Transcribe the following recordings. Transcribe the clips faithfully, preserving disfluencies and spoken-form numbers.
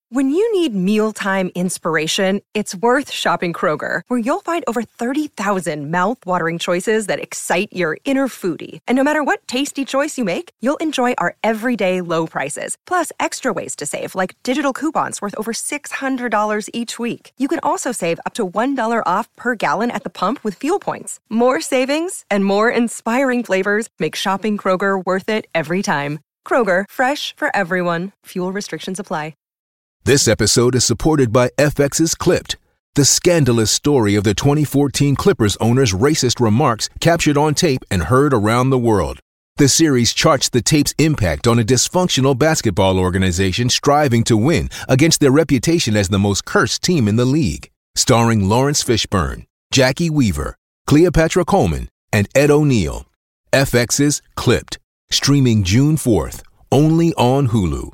When you need mealtime inspiration, it's worth shopping Kroger, where you'll find over thirty thousand mouth-watering choices that excite your inner foodie. And no matter what tasty choice you make, you'll enjoy our everyday low prices, plus extra ways to save, like digital coupons worth over six hundred dollars each week. You can also save up to one dollar off per gallon at the pump with fuel points. More savings and more inspiring flavors make shopping Kroger worth it every time. Kroger, fresh for everyone. Fuel restrictions apply. This episode is supported by F X's Clipped, the scandalous story of the twenty fourteen Clippers owner's racist remarks captured on tape and heard around the world. The series charts the tape's impact on a dysfunctional basketball organization striving to win against their reputation as the most cursed team in the league. Starring Lawrence Fishburne, Jackie Weaver, Cleopatra Coleman, and Ed O'Neill. F X's Clipped, streaming June fourth, only on Hulu.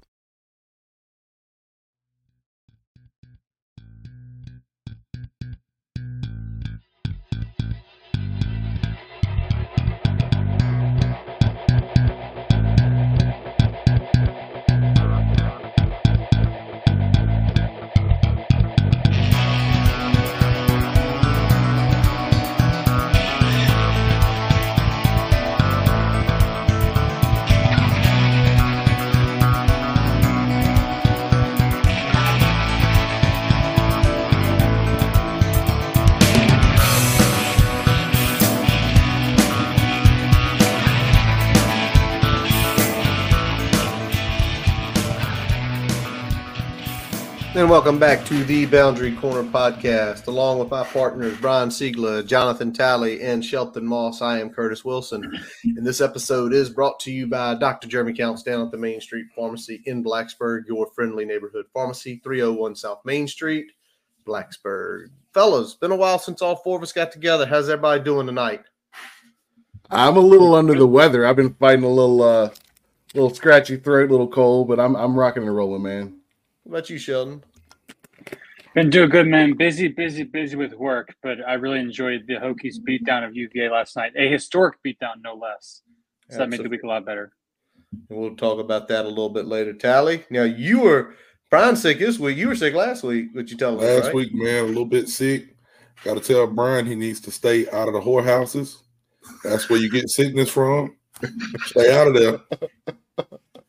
And welcome back to the Boundary Corner podcast. Along with my partners, Brian Siegler, Jonathan Talley, and Shelton Moss, I am Curtis Wilson. And this episode is brought to you by Doctor Jeremy Counts down at the Main Street Pharmacy in Blacksburg, your friendly neighborhood pharmacy, three oh one South Main Street, Blacksburg. Fellas, been a while since all four of us got together. How's everybody doing tonight? I'm a little under the weather. I've been fighting a little uh, little scratchy throat, a little cold, but I'm I'm rocking and rolling, man. What about you, Sheldon? Been doing good, man. Busy, busy, busy with work, but I really enjoyed the Hokies beatdown of U V A last night. A historic beatdown, no less. So Absolutely. That made the week a lot better. And we'll talk about that a little bit later. Tally, now you were Brian sick this week. You were sick last week. What you tell us? Last right? week, man, a little bit sick. Got to tell Brian he needs to stay out of the whorehouses. That's where you get sickness from. Stay out of there.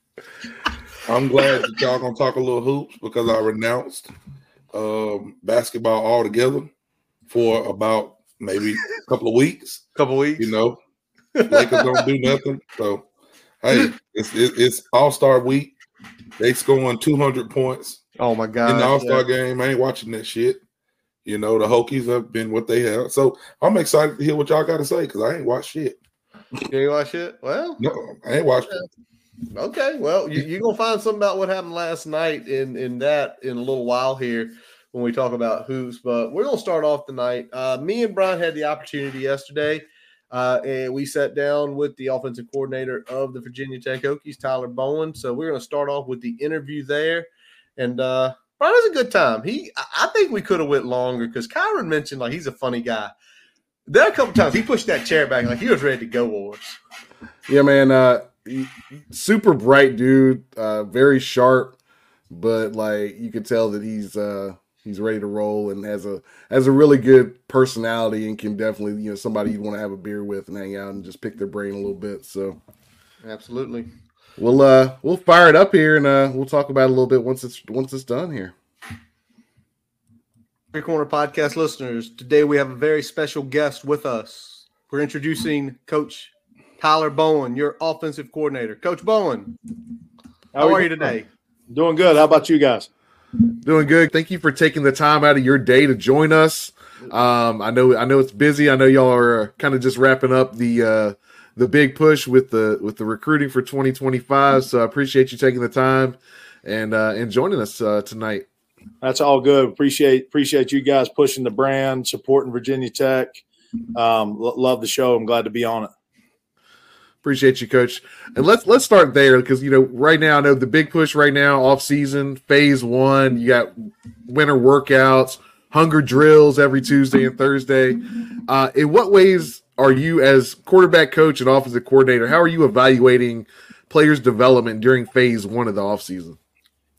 I'm glad that y'all gonna talk a little hoops because I renounced um, basketball altogether for about maybe a couple of weeks. Couple of weeks, you know. Lakers don't do nothing, so hey, it's it's, it's All Star week. They scoring two hundred points. Oh my god! In the All Star yeah. game, I ain't watching that shit. You know, the Hokies have been what they have, so I'm excited to hear what y'all got to say because I ain't watched shit. You ain't watch shit? Well, no, I ain't watched it. Okay, well, you, you're going to find something about what happened last night in, in that in a little while here when we talk about hoops. But we're going to start off tonight. Uh, me and Brian had the opportunity yesterday, uh, and we sat down with the offensive coordinator of the Virginia Tech Hokies, Tyler Bowen. So we're going to start off with the interview there. And uh, Brian, it was a good time. He, I think we could have went longer because Kyron mentioned, like, he's a funny guy. There are a couple times he pushed that chair back like he was ready to go, Wars. Yeah, man. Uh, super bright dude, uh, very sharp, but like you can tell that he's uh, he's ready to roll and has a has a really good personality and can definitely, you know, somebody you want to have a beer with and hang out and just pick their brain a little bit. So, absolutely, we'll uh, we'll fire it up here and uh, we'll talk about it a little bit once it's once it's done here. Three Corner Podcast listeners, today we have a very special guest with us. We're introducing Coach Tyler Bowen, your offensive coordinator. Coach Bowen, how, how are you today? Doing good. How about you guys? Doing good. Thank you for taking the time out of your day to join us. Um, I know I know it's busy. I know y'all are kind of just wrapping up the uh, the big push with the with the recruiting for twenty twenty-five. So I appreciate you taking the time and uh, and joining us uh, tonight. That's all good. Appreciate appreciate you guys pushing the brand, supporting Virginia Tech. Um, lo- love the show. I'm glad to be on it. Appreciate you, Coach. And let's let's start there because, you know, right now I know the big push right now, off season, phase one. You got winter workouts, hunger drills every Tuesday and Thursday. Uh, in what ways are you, as quarterback coach and offensive coordinator, how are you evaluating players' development during phase one of the offseason?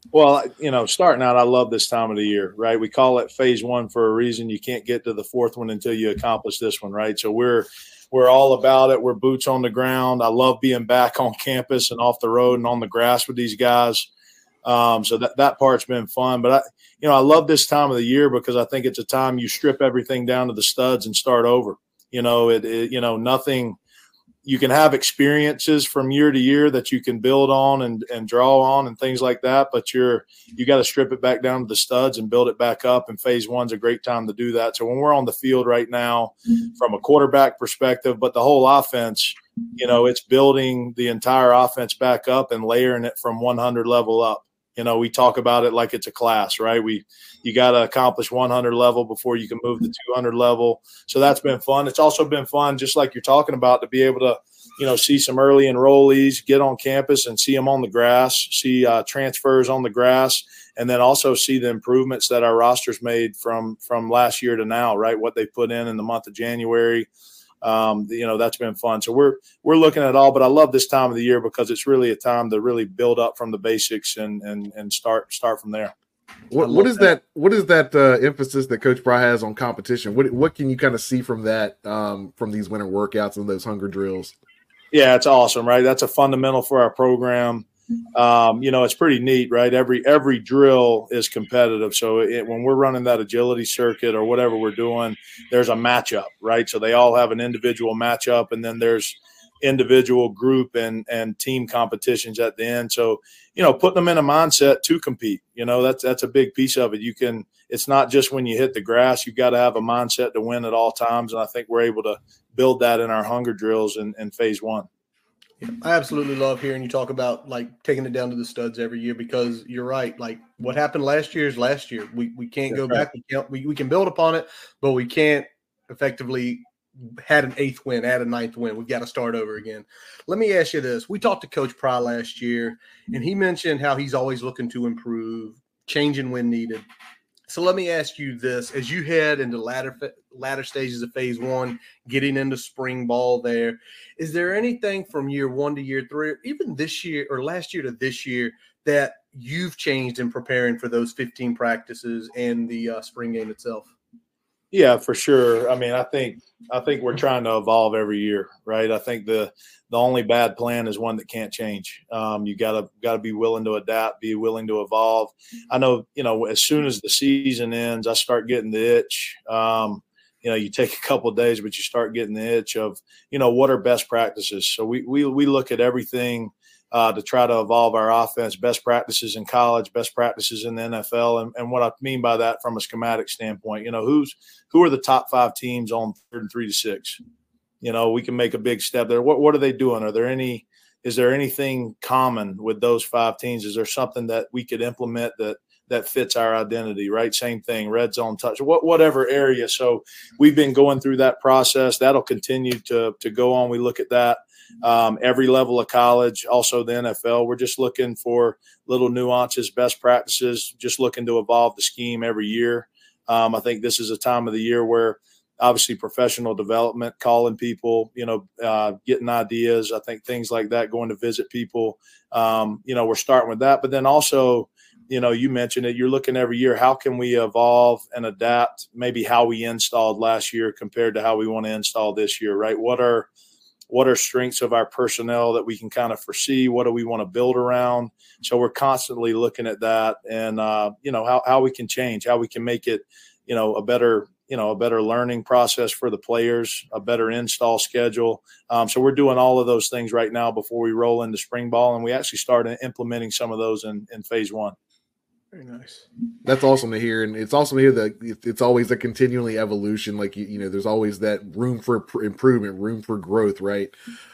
Well, you know, starting out, I love this time of the year, right? We call it phase one for a reason. You can't get to the fourth one until you accomplish this one, right? So we're we're all about it. We're boots on the ground. I love being back on campus and off the road and on the grass with these guys. Um, so that, that part's been fun. But, I, you know, I love this time of the year because I think it's a time you strip everything down to the studs and start over. You know, it, it you know, nothing – you can have experiences from year to year that you can build on and, and draw on and things like that. But you're, you got to strip it back down to the studs and build it back up. And phase one's a great time to do that. So when we're on the field right now, from a quarterback perspective, but the whole offense, you know, it's building the entire offense back up and layering it from one hundred level up. You know, we talk about it like it's a class, right? We, you got to accomplish one hundred level before you can move to two hundred level. So that's been fun. It's also been fun, just like you're talking about, to be able to, you know, see some early enrollees get on campus and see them on the grass, see uh, transfers on the grass, and then also see the improvements that our roster's made from, from last year to now, right? What they put in in the month of January. Um, you know, that's been fun. So we're, we're looking at all, but I love this time of the year because it's really a time to really build up from the basics and, and, and start, start from there. What, what is that. that, what is that uh, emphasis that Coach Pry has on competition? What, what can you kind of see from that, um, from these winter workouts and those hunger drills? Yeah, it's awesome, right? That's a fundamental for our program. Um, you know, it's pretty neat, right? Every every drill is competitive. So it, when we're running that agility circuit or whatever we're doing, there's a matchup, right? So they all have an individual matchup, and then there's individual group and and team competitions at the end. So, you know, putting them in a mindset to compete, you know, that's that's a big piece of it. You can, it's not just when you hit the grass, you've got to have a mindset to win at all times. And I think we're able to build that in our hunger drills in, in phase one. Yeah, I absolutely love hearing you talk about like taking it down to the studs every year, because you're right. Like what happened last year is last year. We we can't That's go right. back. We, can't, we we can build upon it, but we can't effectively had an eighth win, had a ninth win. We've got to start over again. Let me ask you this. We talked to Coach Pry last year, and he mentioned how he's always looking to improve, changing when needed. So let me ask you this. As you head into latter, latter stages of phase one, getting into spring ball there, is there anything from year one to year three, or even this year or last year to this year, that you've changed in preparing for those fifteen practices and the uh, spring game itself? Yeah, for sure. I mean, I think I think we're trying to evolve every year, right? I think the the only bad plan is one that can't change. Um, you gotta gotta be willing to adapt, be willing to evolve. I know, you know, as soon as the season ends, I start getting the itch. Um, you know, you take a couple of days, but you start getting the itch of, you know, what are best practices? So we we we look at everything uh, to try to evolve our offense, best practices in college, best practices in the N F L. And, and what I mean by that from a schematic standpoint, you know, who's who are the top five teams on third and three to six? You know, we can make a big step there. What what are they doing? Are there any is there anything common with those five teams? Is there something that we could implement that that fits our identity, right? Same thing, red zone touch, what, whatever area. So we've been going through that process. That'll continue to, to go on. We look at that um, every level of college, also the N F L. We're just looking for little nuances, best practices, just looking to evolve the scheme every year. Um, I think this is a time of the year where obviously professional development, calling people, you know, uh, getting ideas. I think things like that, going to visit people, um, you know, we're starting with that. But then also, you know, you mentioned it, you're looking every year, how can we evolve and adapt maybe how we installed last year compared to how we want to install this year, right? What are what are strengths of our personnel that we can kind of foresee? What do we want to build around? So we're constantly looking at that and, uh, you know, how, how we can change, how we can make it, you know, a better, you know, a better learning process for the players, a better install schedule. Um, so we're doing all of those things right now before we roll into spring ball. And we actually started implementing some of those in, in phase one. Very nice. That's awesome to hear. And it's awesome to hear that it's always a continually evolution. Like, you, you know, there's always that room for improvement, room for growth, right?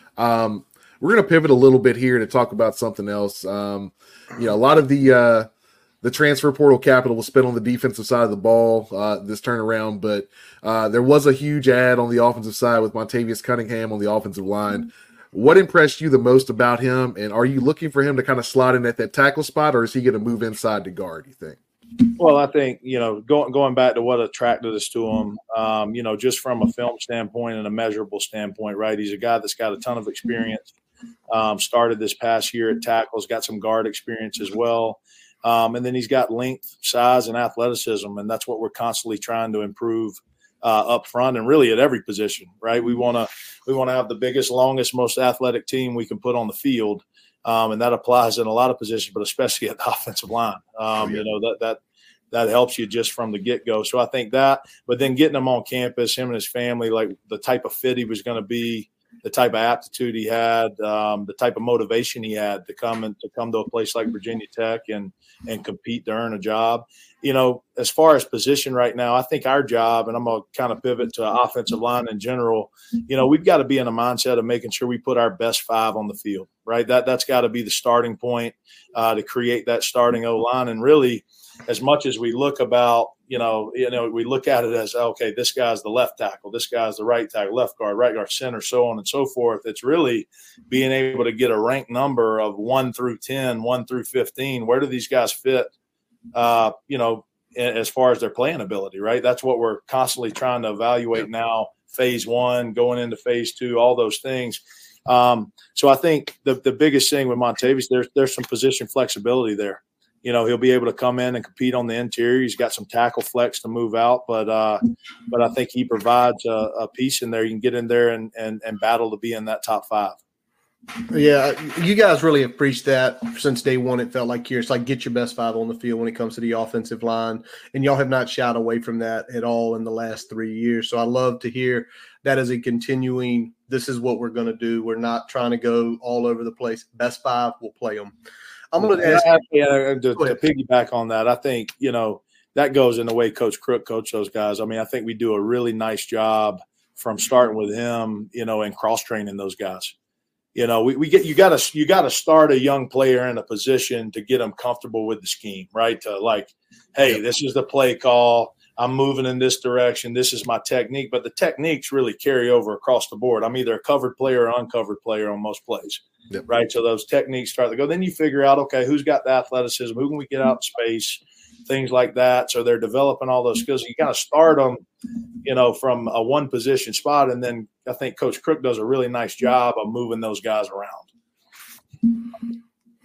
Um, we're going to pivot a little bit here to talk about something else. Um, you know, a lot of the, uh, the transfer portal capital was spent on the defensive side of the ball uh, this turnaround, but uh, there was a huge ad on the offensive side with Montavious Cunningham on the offensive line. What impressed you the most about him, and are you looking for him to kind of slot in at that tackle spot, or is he going to move inside to guard, you think? Well, I think, you know, going going back to what attracted us to him, um, you know, just from a film standpoint and a measurable standpoint, right? He's a guy that's got a ton of experience, um, started this past year at tackles, got some guard experience as well. Um, and then he's got length, size, and athleticism, and that's what we're constantly trying to improve uh, up front and really at every position, right? We want to we want to have the biggest, longest, most athletic team we can put on the field, um, and that applies in a lot of positions, but especially at the offensive line. Um, oh, yeah. You know that that that helps you just from the get go. So I think that, but then getting him on campus, him and his family, like the type of fit he was going to be, the type of aptitude he had, um, the type of motivation he had to come and to come to a place like Virginia Tech and and compete to earn a job. You know, as far as position right now, I think our job, and I'm going to kind of pivot to offensive line in general, you know, we've got to be in a mindset of making sure we put our best five on the field, right? That, that's got to be the starting point uh, to create that starting O-line. And really, as much as we look about, you know, you know, we look at it as, okay, this guy's the left tackle, this guy's the right tackle, left guard, right guard, center, so on and so forth. It's really being able to get a ranked number of one through ten, one through fifteen. Where do these guys fit, uh, you know, as far as their playing ability, right? That's what we're constantly trying to evaluate now, phase one, going into phase two, all those things. Um, so I think the, the biggest thing with Montavious, there's, there's some position flexibility there. You know, he'll be able to come in and compete on the interior. He's got some tackle flex to move out, but uh, but I think he provides a, a piece in there. You can get in there and, and and battle to be in that top five. Yeah, you guys really have preached that since day one. It felt like here. It's like get your best five on the field when it comes to the offensive line, and y'all have not shied away from that at all in the last three years. So I love to hear that as a continuing, this is what we're going to do. We're not trying to go all over the place. Best five, we'll play them. I'm going to ask – Yeah, to, to piggyback on that, I think, you know, that goes in the way Coach Crook coached those guys. I mean, I think we do a really nice job from starting with him, you know, and cross-training those guys. You know, we, we get you got to you got to start a young player in a position to get them comfortable with the scheme, right? To like, hey, this is the play call. I'm moving in this direction. This is my technique. But the techniques really carry over across the board. I'm either a covered player or uncovered player on most plays, yep. Right? So those techniques start to go. Then you figure out, okay, who's got the athleticism? Who can we get out in space? Things like that. So they're developing all those skills. You kind of start them, you know, from a one position spot. And then I think Coach Crook does a really nice job of moving those guys around.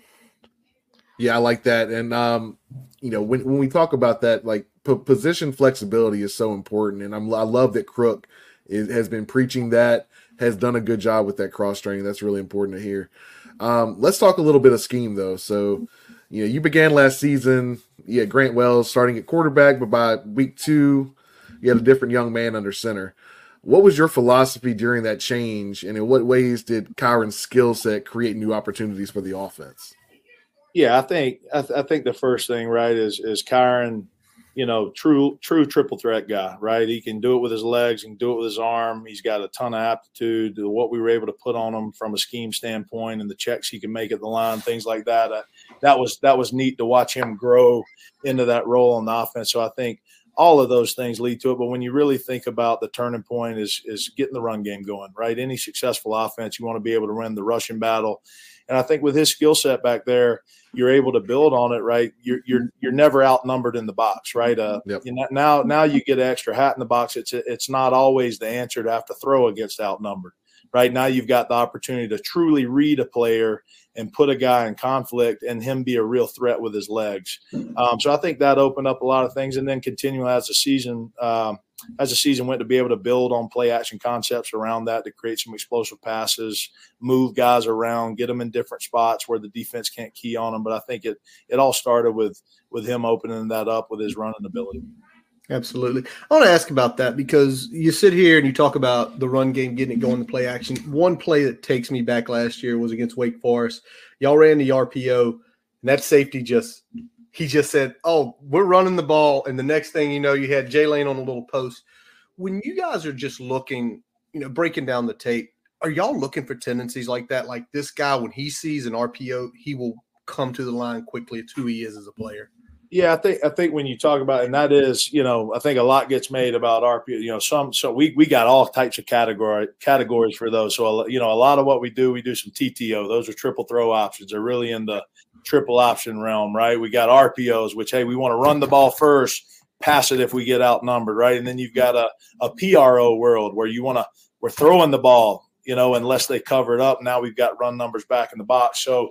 Yeah, I like that. And, um, you know, when, when we talk about that, like p- position flexibility is so important. And I'm, I love that Crook is, has been preaching that, has done a good job with that cross training. That's really important to hear. Um, let's talk a little bit of scheme, though. So, you know, you began last season, you had Grant Wells starting at quarterback, but by week two, you had a different young man under center. What was your philosophy during that change, and in what ways did Kyron's skill set create new opportunities for the offense? Yeah, I think I, th- I think the first thing, right, is is Kyron, you know, true true triple threat guy, right? He can do it with his legs, he can do it with his arm. He's got a ton of aptitude. What we were able to put on him from a scheme standpoint, and the checks he can make at the line, things like that. Uh, that was that was neat to watch him grow into that role on the offense. So I think all of those things lead to it. But when you really think about the turning point is is getting the run game going, right? Any successful offense, you want to be able to run the rushing battle. And I think with his skill set back there, you're able to build on it, right? You're you're you're never outnumbered in the box, right? Uh, yep. you know, now now you get an extra hat in the box. It's it's not always the answer to have to throw against outnumbered, right? Now you've got the opportunity to truly read a player and put a guy in conflict and him be a real threat with his legs. Um, so I think that opened up a lot of things, and then continue as the season um, as the season went to be able to build on play action concepts around that to create some explosive passes, move guys around, get them in different spots where the defense can't key on them. But I think it it all started with with him opening that up with his running ability. Absolutely. I want to ask about that because you sit here and you talk about the run game, getting it going, the play action. One play that takes me back last year was against Wake Forest. Y'all ran the R P O, and that safety just – he just said, oh, we're running the ball, and the next thing you know, you had Jay Lane on a little post. When you guys are just looking, you know, breaking down the tape, are y'all looking for tendencies like that? Like this guy, when he sees an R P O, he will come to the line quickly. It's who he is as a player. Yeah, I think I think when you talk about, and that is, you know, I think a lot gets made about R P O. You know, some so we we got all types of category categories for those. So you know, a lot of what we do, we do some T T O. Those are triple throw options. They're really in the triple option realm, right? We got R P Os, which hey, we want to run the ball first, pass it if we get outnumbered, right? And then you've got a a P R O world where you want to we're throwing the ball, you know, unless they cover it up. Now we've got run numbers back in the box. So.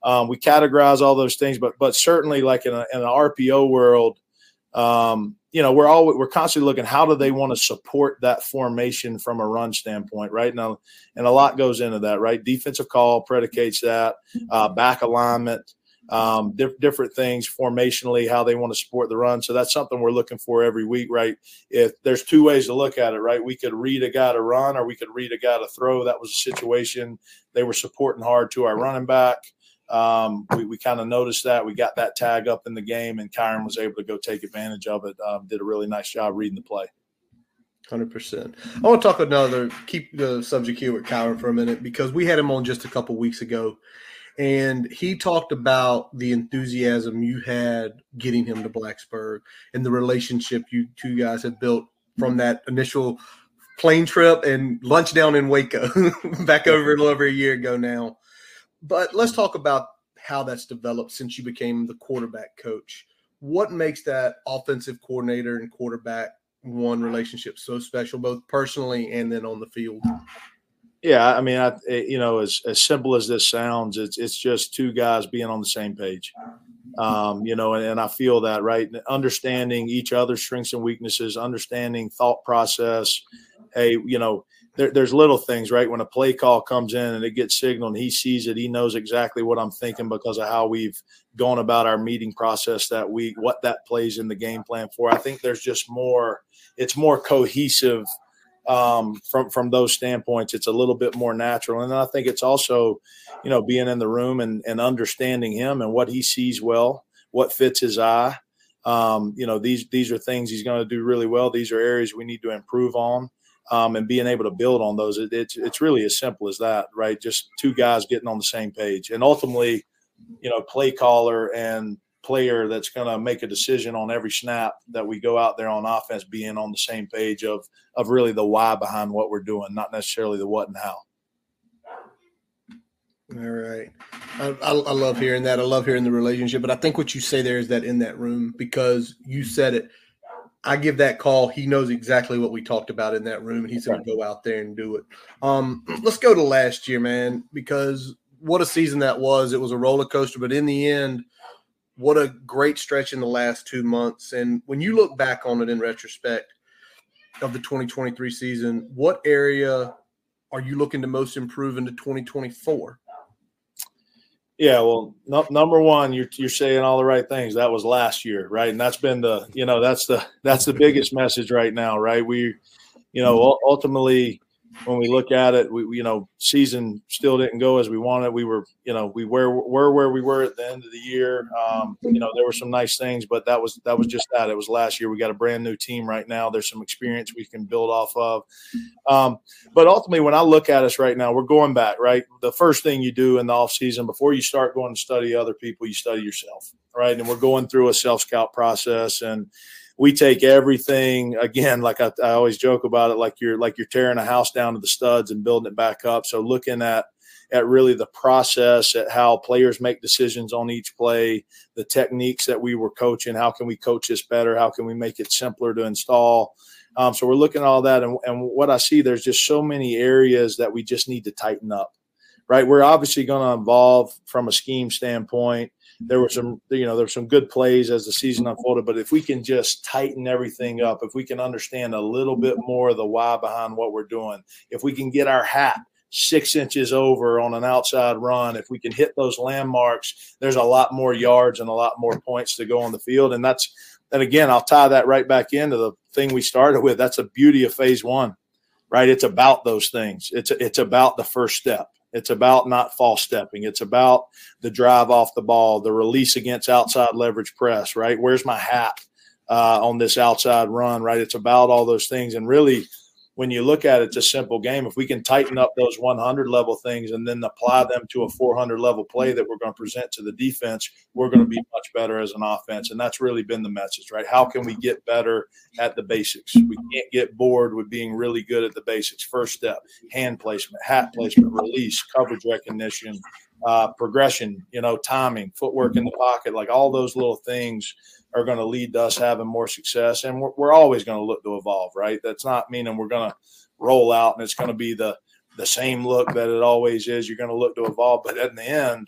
Um, we categorize all those things, but but certainly like in, a, in an R P O world, um, you know, we're always we're constantly looking how do they want to support that formation from a run standpoint, right? Now, and a lot goes into that, right? Defensive call predicates that, uh, back alignment, um, diff- different things formationally, how they want to support the run. So that's something we're looking for every week, right? If there's two ways to look at it, right? We could read a guy to run, or we could read a guy to throw. That was a situation they were supporting hard to our running back. Um, we, we kind of noticed that. We got that tag up in the game, and Kyron was able to go take advantage of it. Um, did a really nice job reading the play. one hundred percent. I want to talk another, keep the subject here with Kyron for a minute, because we had him on just a couple weeks ago, and he talked about the enthusiasm you had getting him to Blacksburg and the relationship you two guys had built from that initial plane trip and lunch down in Waco back over a little over a year ago now. But let's talk about how that's developed since you became the quarterback coach. What makes that offensive coordinator and quarterback one relationship so special, both personally and then on the field? Yeah, I mean, I, you know, as as simple as this sounds, it's it's just two guys being on the same page. Um, you know, and, and I feel that, right? Understanding each other's strengths and weaknesses, understanding thought process. Hey, you know, there, there's little things, right? When a play call comes in and it gets signaled and he sees it, he knows exactly what I'm thinking because of how we've gone about our meeting process that week, what that plays in the game plan for. I think there's just more – it's more cohesive um, from, from those standpoints. It's a little bit more natural. And then I think it's also, you know, being in the room and, and understanding him and what he sees well, what fits his eye. Um, you know, these these are things he's going to do really well. These are areas we need to improve on. Um, and being able to build on those, it, it's it's really as simple as that, right? Just two guys getting on the same page, and ultimately, you know, play caller and player that's going to make a decision on every snap that we go out there on offense, being on the same page of of really the why behind what we're doing, not necessarily the what and how. All right, I, I, I love hearing that. I love hearing the relationship, but I think what you say there is that in that room, because you said it. I give that call. He knows exactly what we talked about in that room, and he's going to go out there and do it. Um, let's go to last year, man, because what a season that was. It was a roller coaster, but in the end, what a great stretch in the last two months. And when you look back on it in retrospect of the twenty twenty-three season, what area are you looking to most improve into twenty twenty-four? Yeah, well, no, number one, you're you're saying all the right things. That was last year, right? And that's been the, you know, that's the that's the biggest message right now, right? We, you know, ultimately, when we look at it, we, you know, season still didn't go as we wanted. We were, you know, we were were where we were at the end of the year. Um, you know, there were some nice things, but that was that was just that. It was last year. We got a brand new team right now. There's some experience we can build off of. Um, but ultimately, when I look at us right now, we're going back, right? The first thing you do in the off season before you start going to study other people, you study yourself, right? And we're going through a self-scout process, and we take everything again, like I, I always joke about it, like you're like you're tearing a house down to the studs and building it back up. So looking at at really the process, at how players make decisions on each play, the techniques that we were coaching, how can we coach this better? How can we make it simpler to install? Um, so we're looking at all that, and, and what I see, there's just so many areas that we just need to tighten up, right? We're obviously going to evolve from a scheme standpoint. There were some, you know, there were some good plays as the season unfolded, but if we can just tighten everything up, if we can understand a little bit more of the why behind what we're doing, if we can get our hat six inches over on an outside run, if we can hit those landmarks, there's a lot more yards and a lot more points to go on the field. And that's, and again, I'll tie that right back into the thing we started with. That's the beauty of phase one, right? It's about those things. It's, it's about the first step. It's about not false stepping. It's about the drive off the ball, the release against outside leverage press, right? Where's my hat uh, on this outside run, right? It's about all those things. And really, when you look at it, it's a simple game. If we can tighten up those one hundred level things and then apply them to a four hundred level play that we're going to present to the defense, we're going to be much better as an offense. And that's really been the message, right? How can we get better at the basics? We can't get bored with being really good at the basics. First step, hand placement, hat placement, release, coverage recognition, uh, progression, you know, timing, footwork in the pocket, like all those little things are going to lead to us having more success. And we're, we're always going to look to evolve, right? That's not meaning we're going to roll out and it's going to be the, the same look that it always is. You're going to look to evolve. But in the end,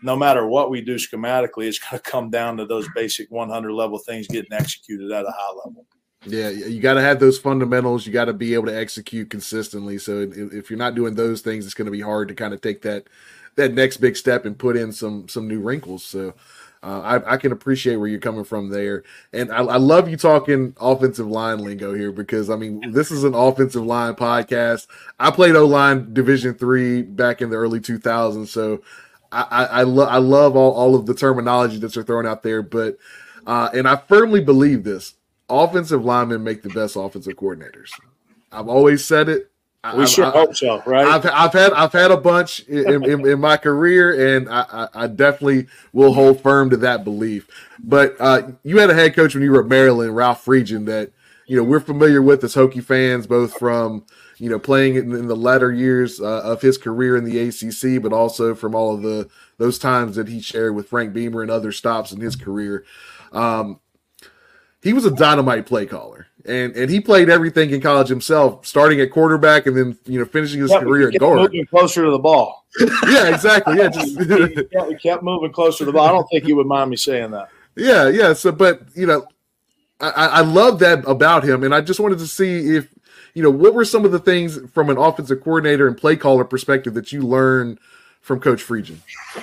no matter what we do schematically, it's going to come down to those basic one hundred level things getting executed at a high level. Yeah, you got to have those fundamentals. You got to be able to execute consistently. So if you're not doing those things, it's going to be hard to kind of take that that next big step and put in some some new wrinkles. So uh, I, I can appreciate where you're coming from there. And I, I love you talking offensive line lingo here because, I mean, this is an offensive line podcast. I played O-line Division three back in the early two thousands. So I, I, I, lo- I love all, all of the terminology that you're throwing out there. But uh, and I firmly believe this. Offensive linemen make the best offensive coordinators. I've always said it. We I, sure I, hope so, right? I've, I've had I've had a bunch in, in, in my career, and I, I, I definitely will hold firm to that belief. But uh, you had a head coach when you were at Maryland, Ralph Friedgen, that you know we're familiar with as Hokie fans, both from you know playing in, in the latter years uh, of his career in the A C C, but also from all of the those times that he shared with Frank Beamer and other stops in his career. Um, He was a dynamite play caller, and and he played everything in college himself, starting at quarterback and then you know finishing his yeah, career at at guard. Moving closer to the ball. Yeah, exactly. Yeah, just yeah, we kept moving closer to the ball. I don't think you would mind me saying that. yeah, yeah. So, but you know, I, I love that about him, and I just wanted to see if you know what were some of the things from an offensive coordinator and play caller perspective that you learned from Coach Friedgen.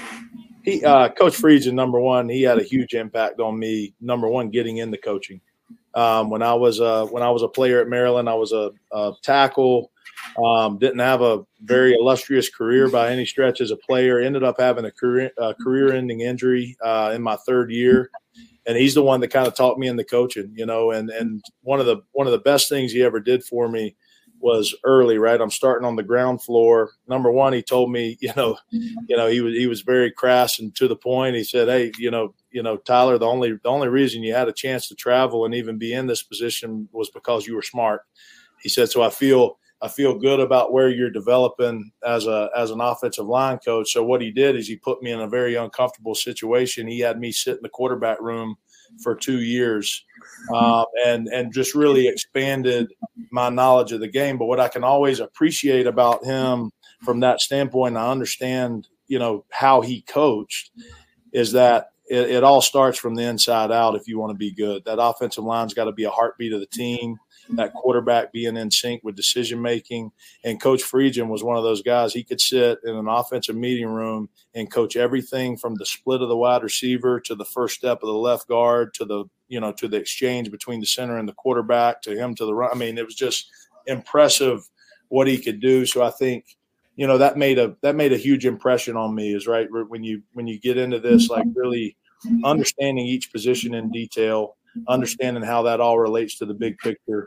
He, uh, Coach Friedgen, number one, he had a huge impact on me. Number one, getting into coaching. Um, when I was uh, when I was a player at Maryland, I was a, a tackle. Um, didn't have a very illustrious career by any stretch as a player. Ended up having a career uh, career-ending injury uh, in my third year, and he's the one that kind of taught me into coaching. You know, and and one of the one of the best things he ever did for me was early, right? I'm starting on the ground floor. Number one, he told me, you know, you know, he was he was very crass and to the point. He said, "Hey, you know, you know, Tyler, the only the only reason you had a chance to travel and even be in this position was because you were smart." He said, "So I feel I feel good about where you're developing as a as an offensive line coach." So what he did is he put me in a very uncomfortable situation. He had me sit in the quarterback room for two years. Um, and and just really expanded my knowledge of the game. But what I can always appreciate about him from that standpoint, I understand, you know, how he coached, is that it, it all starts from the inside out if you want to be good. That offensive line's got to be a heartbeat of the team, that quarterback being in sync with decision-making. And Coach Friedgen was one of those guys. He could sit in an offensive meeting room and coach everything from the split of the wide receiver to the first step of the left guard to the, you know, to the exchange between the center and the quarterback to him to the run. I mean, it was just impressive what he could do. So I think, you know, that made a that made a huge impression on me, is right when you when you get into this, like really understanding each position in detail, understanding how that all relates to the big picture.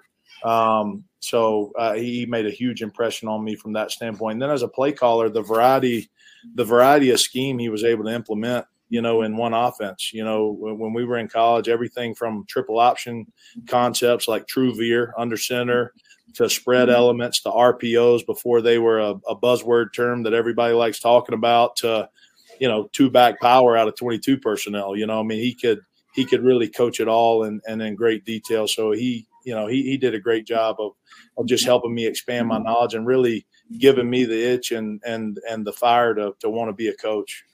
Um, so uh, he made a huge impression on me from that standpoint. And then as a play caller, the variety, the variety of scheme he was able to implement, you know, in one offense. You know, when, when we were in college, everything from triple option concepts like true veer under center to spread elements to R P Os before they were a, a buzzword term that everybody likes talking about to, you know, two back power out of twenty-two personnel. You know, I mean, he could he could really coach it all and and in great detail. So he, you know, he he did a great job of of just helping me expand my knowledge and really giving me the itch and and and the fire to to want to be a coach.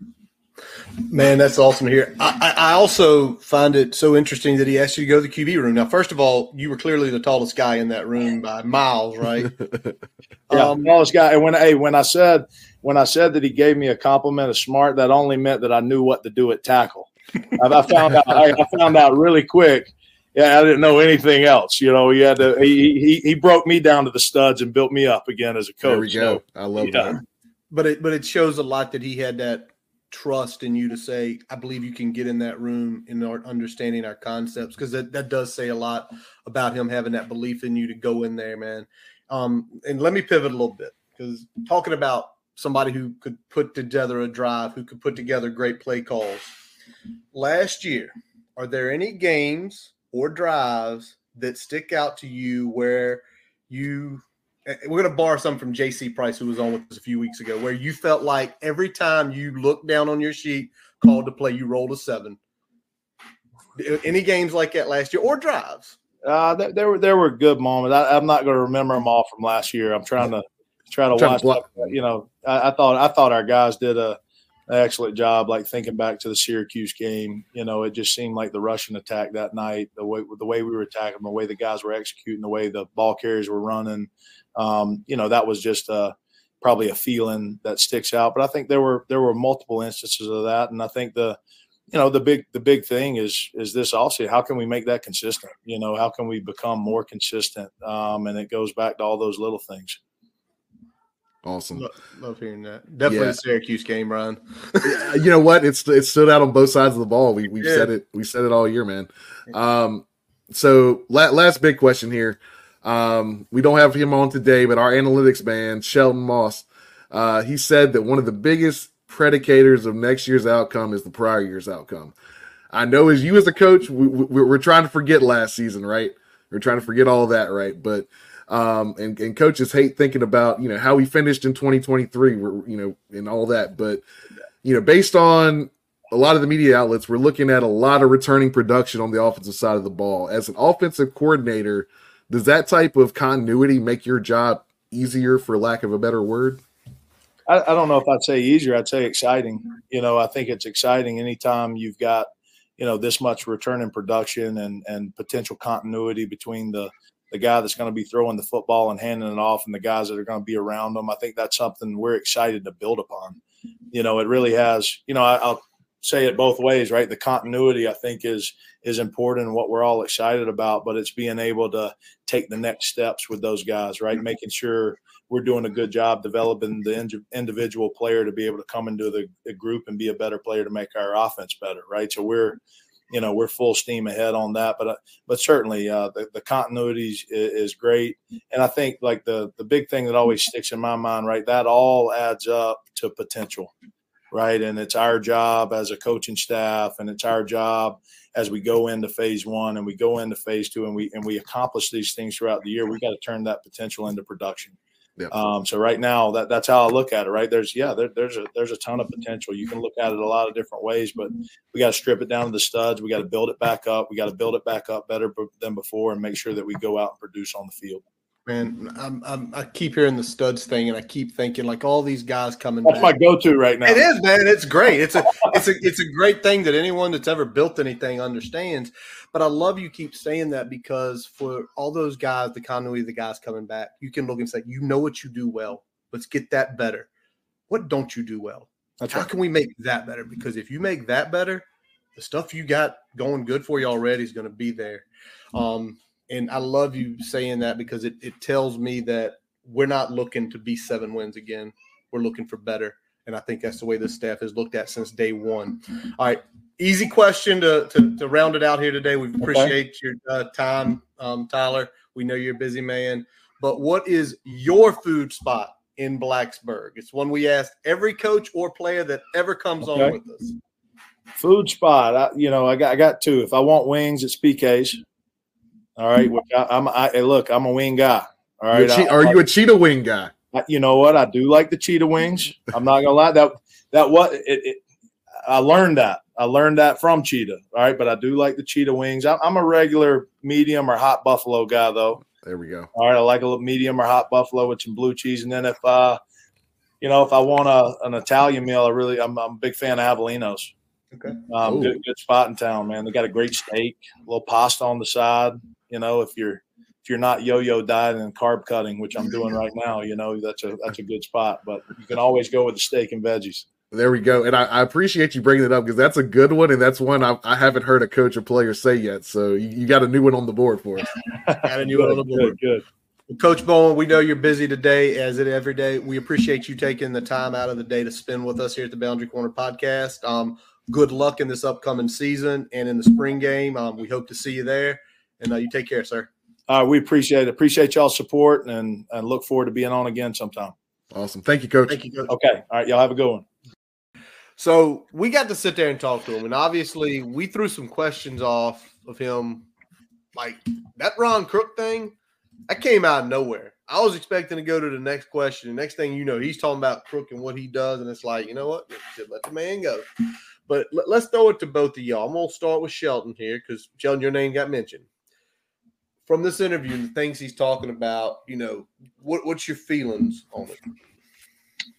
Man, that's awesome to hear. I, I also find it so interesting that he asked you to go to the Q B room. Now, first of all, you were clearly the tallest guy in that room by miles, right? Yeah, um, tallest guy. And when hey, when I said when I said that he gave me a compliment of smart, that only meant that I knew what to do at tackle. I, I found out. I, I found out really quick. Yeah, I didn't know anything else. You know, he had to. He he, he broke me down to the studs and built me up again as a coach. There we go. So, I love yeah. that. But it but it shows a lot that he had that trust in you to say, I believe you can get in that room in our understanding our concepts, because that, that does say a lot about him having that belief in you to go in there, man. Um, and let me pivot a little bit, because talking about somebody who could put together a drive, who could put together great play calls. Last year, are there any games or drives that stick out to you where you – we're going to borrow some from J C Price, who was on with us a few weeks ago, where you felt like every time you looked down on your sheet, called to play, you rolled a seven. Any games like that last year or drives? Uh, there, there were there were good moments. I, I'm not going to remember them all from last year. I'm trying to try to Trying watch. to block. You know, I, I thought I thought our guys did a excellent job. Like thinking back to the Syracuse game, you know, it just seemed like the Russian attack that night, the way the way we were attacking, the way the guys were executing, the way the ball carriers were running. Um, you know, that was just a, probably a feeling that sticks out. But I think there were there were multiple instances of that, and I think the you know the big the big thing is is this also. How can we make that consistent? You know, how can we become more consistent? Um, and it goes back to all those little things. Awesome. Love, love hearing that. Definitely Yeah. the Syracuse game, Brian. You know what? It's it stood out on both sides of the ball. We we Yeah. said it. We said it all year, man. Um, so la- last big question here. Um, we don't have him on today, but our analytics man, Shelton Moss, uh, he said that one of the biggest predicators of next year's outcome is the prior year's outcome. I know as you as a coach, we, we, we're trying to forget last season, right? We're trying to forget all of that, right? But um, and, and coaches hate thinking about, you know, how we finished in twenty twenty-three, we're, you know, and all that. But, you know, based on a lot of the media outlets, we're looking at a lot of returning production on the offensive side of the ball. As an offensive coordinator, does that type of continuity make your job easier, for lack of a better word? I, I don't know if I'd say easier. I'd say exciting. You know, I think it's exciting anytime you've got, you know, this much return in production and and potential continuity between the the guy that's going to be throwing the football and handing it off and the guys that are going to be around them. I think that's something we're excited to build upon. You know, it really has, you know, I, I'll say it both ways, right? The continuity, I think, is is important and what we're all excited about, but it's being able to take the next steps with those guys, right? Making sure we're doing a good job developing the ind- individual player to be able to come into the, the group and be a better player to make our offense better, right? So we're, you know, we're full steam ahead on that, but uh, but certainly uh, the, the continuity is, is great. And I think like the the big thing that always sticks in my mind, right, that all adds up to potential, right? And it's our job as a coaching staff, and it's our job as we go into phase one and we go into phase two and we and we accomplish these things throughout the year. We got to turn that potential into production. Yeah. Um, so right now, that that's how I look at it. Right there's yeah, there, there's a there's a ton of potential. You can look at it a lot of different ways, but we got to strip it down to the studs. We got to build it back up. We got to build it back up better b- than before, and make sure that we go out and produce on the field. Man, I'm, I'm, I keep hearing the studs thing, and I keep thinking like all these guys coming That's back. my go-to right now. It is, man. It's great. It's a, it's a, it's a great thing that anyone that's ever built anything understands. But I love you keep saying that, because for all those guys, the continuity of the guys coming back, you can look and say, you know what you do well. Let's get that better. What don't you do well? That's How right. can we make that better? Because if you make that better, the stuff you got going good for you already is going to be there. Um, And I love you saying that, because it, it tells me that we're not looking to be seven wins again. We're looking for better. And I think that's the way this staff has looked at since day one. All right. Easy question to, to, to round it out here today. We appreciate your uh, time, um, Tyler. We know you're a busy man. But what is your food spot in Blacksburg? It's one we ask every coach or player that ever comes Okay. on with us. Food spot. I, you know, I got I got two. If I want wings, it's P K's. All right. Which I, I'm. I, hey, look, I'm a wing guy. All You're right. a che- I- are you a cheetah wing guy? I, you know what? I do like the cheetah wings. I'm not gonna lie. That that what it, it. I learned that. I learned that from Cheetah. All right, but I do like the cheetah wings. I'm, I'm a regular medium or hot buffalo guy, though. There we go. All right, I like a little medium or hot buffalo with some blue cheese, and then if uh, you know, if I want a an Italian meal, I really I'm, I'm a big fan of Avellino's. Okay. Um, Ooh. good good spot in town, man. They got a great steak, a little pasta on the side. You know, if you're if you're not yo-yo dieting and carb cutting, which I'm doing right now, you know, that's a that's a good spot. But you can always go with the steak and veggies. There we go. And I, I appreciate you bringing it up, because that's a good one, and that's one I, I haven't heard a coach or player say yet. So you, you got a new one on the board for us. Got a new one on the board. Good, good. Coach Bowen, we know you're busy today, as it every day. We appreciate you taking the time out of the day to spend with us here at the Boundary Corner podcast. Um, good luck in this upcoming season and in the spring game. Um, we hope to see you there. And uh, you take care, sir. Uh, we appreciate it. Appreciate y'all's support, and, and look forward to being on again sometime. Awesome. Thank you, Coach. Thank you, Coach. Okay. All right. Y'all have a good one. So we got to sit there and talk to him, and obviously we threw some questions off of him, like that Ron Crook thing. That came out of nowhere. I was expecting to go to the next question. The next thing you know, he's talking about Crook and what he does, and it's like, you know what? Let the man go. But let, let's throw it to both of y'all. I'm gonna start with Shelton here, because Shelton, your name got mentioned. From this interview and the things he's talking about, you know, what, what's your feelings on it?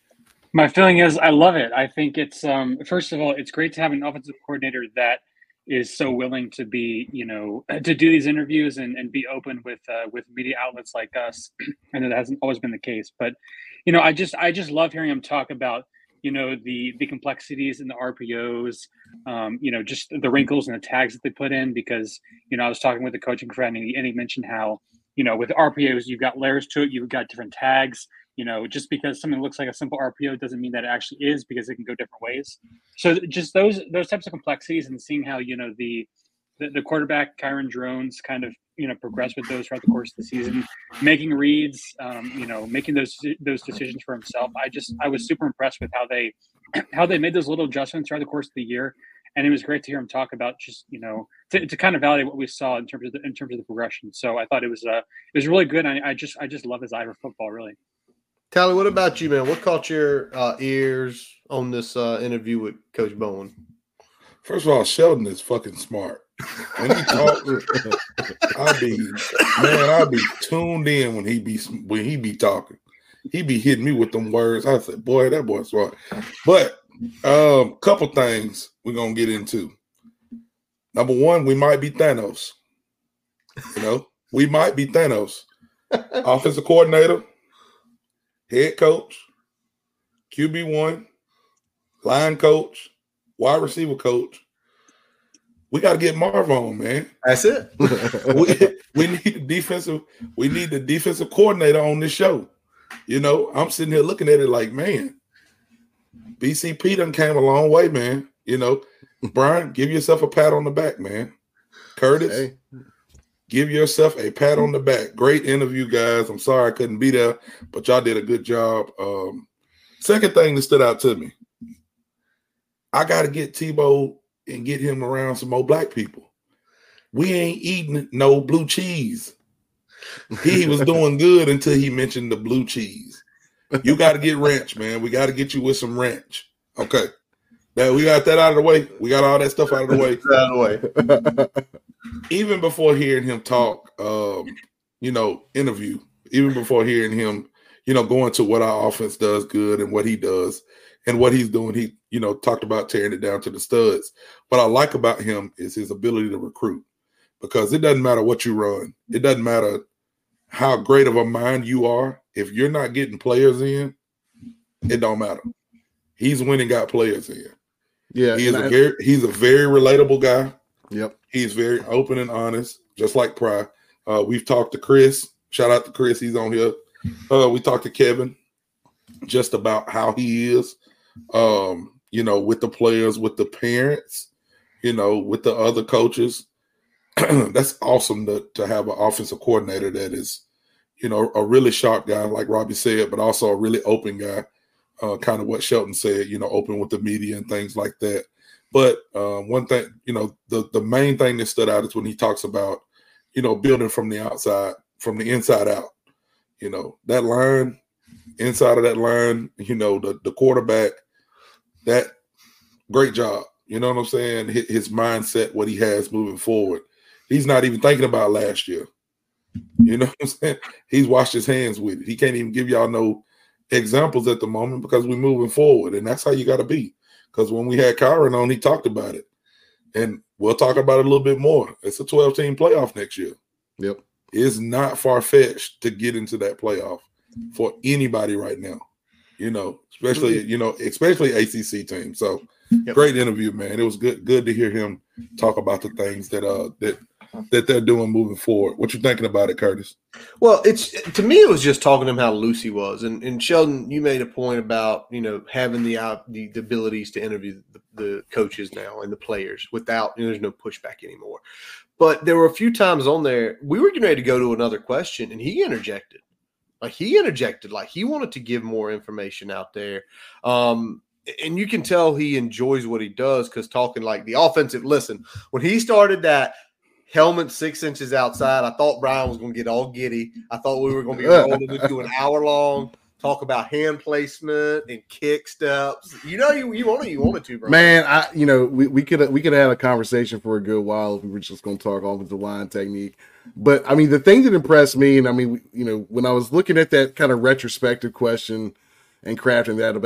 My feeling is I love it. I think it's um, first of all, it's great to have an offensive coordinator that is so willing to be, you know, to do these interviews and, and be open with uh, with media outlets like us. I know that hasn't always been the case, but you know, I just I just love hearing him talk about, you know, the the complexities in the R P Os, um, you know, just the wrinkles and the tags that they put in. Because you know, I was talking with a coaching friend, and he, and he mentioned how, you know, with R P Os you've got layers to it, you've got different tags. You know, just because something looks like a simple R P O doesn't mean that it actually is, because it can go different ways. So just those those types of complexities, and seeing how, you know, the the, the quarterback Kyron Drones kind of, you know, progress with those throughout the course of the season, making reads, um, you know, making those those decisions for himself. I just I was super impressed with how they how they made those little adjustments throughout the course of the year, and it was great to hear him talk about just, you know, to, to kind of validate what we saw in terms of the, in terms of the progression. So I thought it was uh it was really good. I, I just I just love his eye for football, really. Tally, what about you, man? What caught your uh, ears on this uh, interview with Coach Bowen? First of all, Sheldon is fucking smart. When he talks, I be man, I be tuned in when he be when he be talking. He be hitting me with them words. I said, boy, that boy's smart. But um, couple things we're gonna get into. Number one, we might be Thanos. You know, we might be Thanos. Offensive coordinator, head coach, Q B one, line coach, wide receiver coach. We got to get Marv on, man. That's it. we, we need the defensive. We need the defensive coordinator on this show. You know, I'm sitting here looking at it like, man, B C P done came a long way, man. You know, Brian, give yourself a pat on the back, man. Curtis, hey. Give yourself a pat on the back. Great interview, guys. I'm sorry I couldn't be there, but y'all did a good job. Um, second thing that stood out to me, I got to get Tebow and get him around some more black people. We ain't eating no blue cheese. He was doing good until he mentioned the blue cheese. You got to get ranch, man. We got to get you with some ranch. Okay. Now we got that out of the way. We got all that stuff out of the way. Out of the way. Even before hearing him talk, um, you know, interview, even before hearing him, you know, going to what our offense does good and what he does and what he's doing, he, you know, talked about tearing it down to the studs. What I like about him is his ability to recruit, because it doesn't matter what you run. It doesn't matter how great of a mind you are. If you're not getting players in, it don't matter. He's winning, got players in. Yeah, he is a I, very he's a very relatable guy. Yep, he's very open and honest, just like Pry. Uh, we've talked to Chris. Shout out to Chris. He's on here. Uh, we talked to Kevin just about how he is. Um, you know, with the players, with the parents, you know, with the other coaches. That's awesome to to have an offensive coordinator that is, you know, a really sharp guy, like Robbie said, but also a really open guy. Uh, kind of what Shelton said, you know, open with the media and things like that. But um, one thing, you know, the, the main thing that stood out is when he talks about, you know, building from the outside, from the inside out. You know, that line, inside of that line, you know, the, the quarterback, that great job. You know what I'm saying? His, his mindset, what he has moving forward. He's not even thinking about last year. You know what I'm saying? He's washed his hands with it. He can't even give y'all no examples at the moment because we're moving forward, and that's how you got to be. Because when we had Kyron on, he talked about it, and we'll talk about it a little bit more. It's a twelve-team playoff next year. Yep, it's not far-fetched to get into that playoff for anybody right now. You know, especially you know, especially A C C team. So, yep. Great interview, man. It was good, good to hear him talk about the things that uh that. that they're doing moving forward. What you thinking about it, Curtis? Well, it's to me, it was just talking to him how loose he was. And, and Sheldon, you made a point about, you know, having the uh, the, the abilities to interview the, the coaches now and the players without, you know, there's no pushback anymore. But there were a few times on there, we were getting ready to go to another question, and he interjected. Like, he interjected. Like, he wanted to give more information out there. Um, and you can tell he enjoys what he does because talking like the offensive – listen, when he started that – helmet six inches outside, I thought Brian was going to get all giddy. I thought we were going to be rolling into an hour long talk about hand placement and kick steps. You know, you you wanted you wanted to, bro. Man, I you know we we could we could have had a conversation for a good while if we were just going to talk offensive line technique. But I mean, the thing that impressed me, and I mean, you know, when I was looking at that kind of retrospective question and crafting that about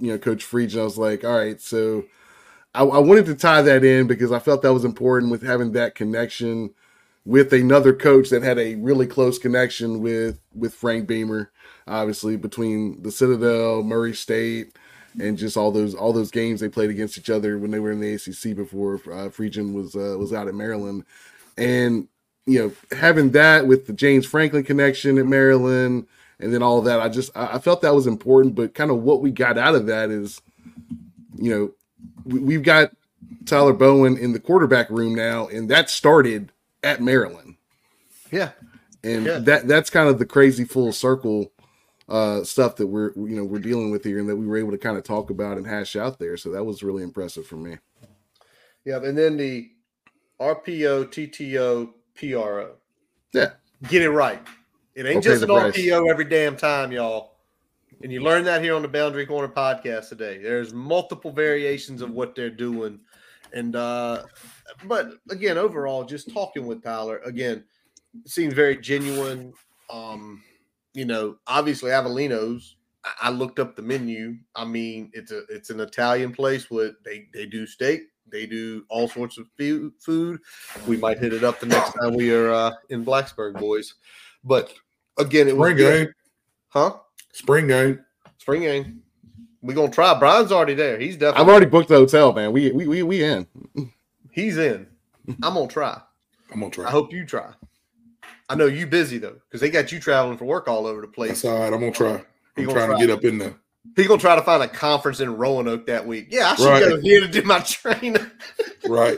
you know, Coach Friedgen, I was like, all right, so I, I wanted to tie that in because I felt that was important with having that connection with another coach that had a really close connection with, with Frank Beamer, obviously between the Citadel, Murray State, and just all those all those games they played against each other when they were in the A C C before uh, Friedgen was uh, was out at Maryland. And, you know, having that with the James Franklin connection at Maryland and then all of that, I just I felt that was important. But kind of what we got out of that is, you know, we, we've got Tyler Bowen in the quarterback room now, and that started at Maryland. Yeah. And yeah. that that's kind of the crazy full circle uh, stuff that we're, you know, we're dealing with here and that we were able to kind of talk about and hash out there. So that was really impressive for me. Yeah. And then the R P O, T T O, P R O. Yeah. Get it right. It ain't Okay, just an the R price. P O every damn time, y'all. And you learned that here on the Boundary Corner podcast today. There's multiple variations of what they're doing. And, uh, but again, overall, just talking with Tyler, again, it seems very genuine. Um, you know, obviously Avellino's, I, I looked up the menu. I mean, it's a, it's an Italian place with, they, they do steak. They do all sorts of food. We might hit it up the next time we are uh, in Blacksburg, boys. But again, it was Spring game. Huh? Spring game. Spring game. We're gonna try. Brian's already there. He's definitely. I've already booked the hotel, man. We we we we in. He's in. I'm gonna try. I'm gonna try. I hope you try. I know you busy though, because they got you traveling for work all over the place. That's all right. I'm gonna try. He I'm gonna trying try. to get up in there. He gonna try to find a conference in Roanoke that week. Yeah, I should Right. go here to do my training. Right.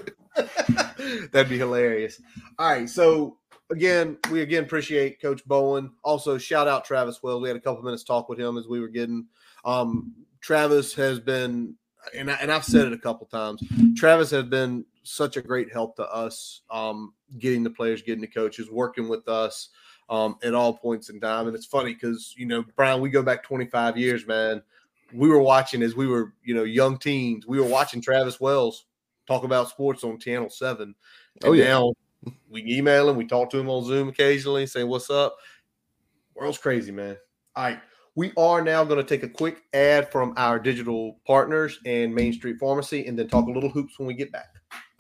That'd be hilarious. All right, so again, we again appreciate Coach Bowen. Also, shout out Travis Wells. We had a couple minutes talk with him as we were getting. Um, Travis has been, and, I, and I've said it a couple times, Travis has been such a great help to us, um, getting the players, getting the coaches, working with us um, at all points in time. And it's funny because, you know, Brian, we go back twenty-five years, man. We were watching as we were, you know, young teens. We were watching Travis Wells talk about sports on Channel seven. And Oh, yeah. now we email him. We talk to him on Zoom occasionally, say, what's up? World's crazy, man. All right. We are now going to take a quick ad from our digital partners and Main Street Pharmacy and then talk a little hoops when we get back.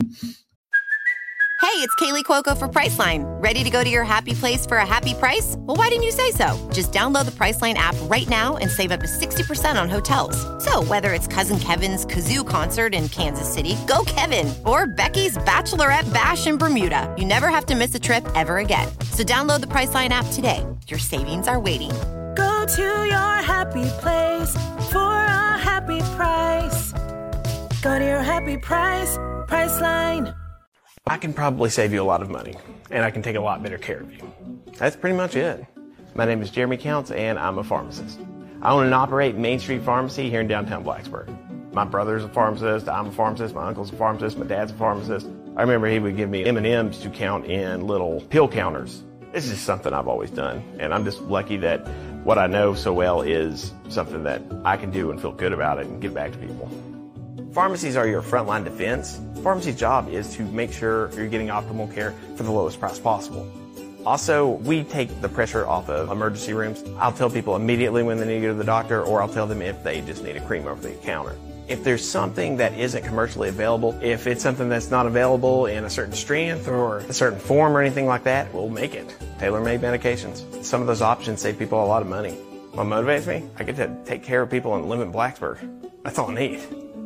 Hey, it's Kaylee Cuoco for Priceline. Ready to go to your happy place for a happy price? Well, why didn't you say so? Just download the Priceline app right now and save up to sixty percent on hotels. So whether it's Cousin Kevin's Kazoo Concert in Kansas City, go Kevin, or Becky's Bachelorette Bash in Bermuda, you never have to miss a trip ever again. So download the Priceline app today. Your savings are waiting. Go to your happy place for a happy price. Go to your happy price, Priceline. I can probably save you a lot of money, and I can take a lot better care of you. That's pretty much it. My name is Jeremy Counts, and I'm a pharmacist. I own and operate Main Street Pharmacy here in downtown Blacksburg. My brother's a pharmacist, I'm a pharmacist, my uncle's a pharmacist, my dad's a pharmacist. I remember he would give me M and M's to count in little pill counters. This is just something I've always done, and I'm just lucky that what I know so well is something that I can do and feel good about it and give back to people. Pharmacies are your frontline defense. Pharmacy's job is to make sure you're getting optimal care for the lowest price possible. Also, we take the pressure off of emergency rooms. I'll tell people immediately when they need to go to the doctor, or I'll tell them if they just need a cream over the counter. If there's something that isn't commercially available, if it's something that's not available in a certain strength or a certain form or anything like that, we'll make it. Tailor-made medications. Some of those options save people a lot of money. What motivates me? I get to take care of people and live in Blacksburg. That's all I need.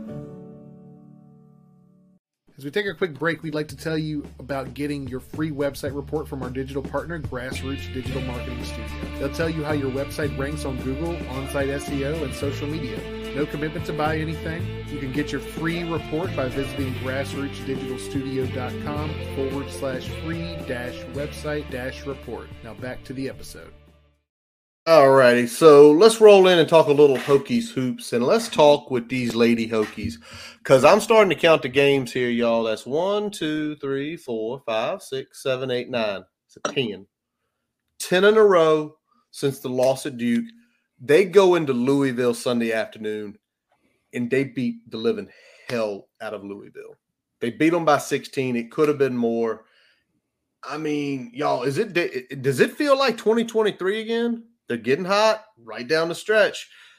As we take a quick break, we'd like to tell you about getting your free website report from our digital partner, Grassroots Digital Marketing Studio. They'll tell you how your website ranks on Google, on-site S E O, and social media. No commitment to buy anything. You can get your free report by visiting grassrootsdigitalstudio.com forward slash free dash website dash report. Now back to the episode. All righty, so let's roll in and talk a little Hokies hoops, and let's talk with these Lady Hokies, because I'm starting to count the games here, y'all. That's one, two, three, four, five, six, seven, eight, nine. It's a ten. Ten in a row since the loss at Duke. They go into Louisville Sunday afternoon, and they beat the living hell out of Louisville. They beat them by sixteen. It could have been more. I mean, y'all, is it does it feel like twenty twenty-three again? They're getting hot right down the stretch.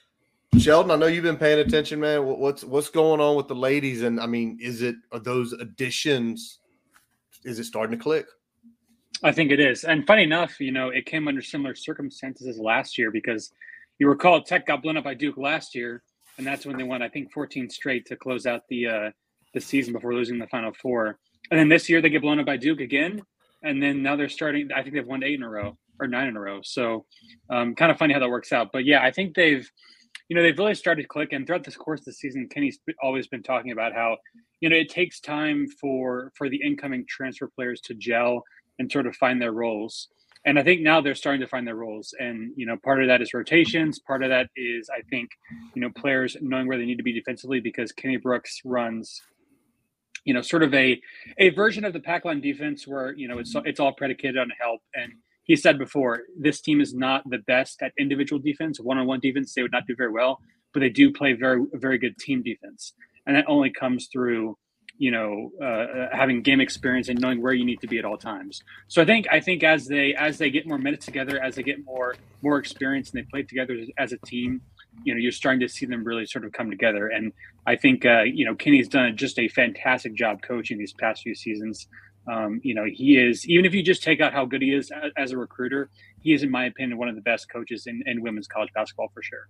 Sheldon, I know you've been paying attention, man. What's what's going on with the ladies? And I mean, is it are those additions? Is it starting to click? I think it is. And funny enough, you know, it came under similar circumstances as last year because you recall Tech got blown up by Duke last year, and that's when they won, I think, fourteen straight to close out the uh, the season before losing the Final Four. And then this year they get blown up by Duke again, and then now they're starting. I think they've won eight in a row or nine in a row. So, um, kind of funny how that works out. But yeah, I think they've. You know, they've really started clicking throughout this course of the season. Kenny's always been talking about how, you know, it takes time for for the incoming transfer players to gel and sort of find their roles. And I think now they're starting to find their roles. And, you know, part of that is rotations. Part of that is, I think, you know, players knowing where they need to be defensively because Kenny Brooks runs, you know, sort of a a version of the pack line defense where, you know, it's it's all predicated on help. And he said before, this team is not the best at individual defense, one-on-one defense. They would not do very well, but they do play very, very good team defense. And that only comes through, you know, uh, having game experience and knowing where you need to be at all times. So I think, I think as they, as they get more minutes together, as they get more, more experience and they play together as a team, you know, you're starting to see them really sort of come together. And I think, uh, you know, Kenny's done just a fantastic job coaching these past few seasons. Um, you know, he is, even if you just take out how good he is as, as a recruiter, he is, in my opinion, one of the best coaches in, in women's college basketball for sure.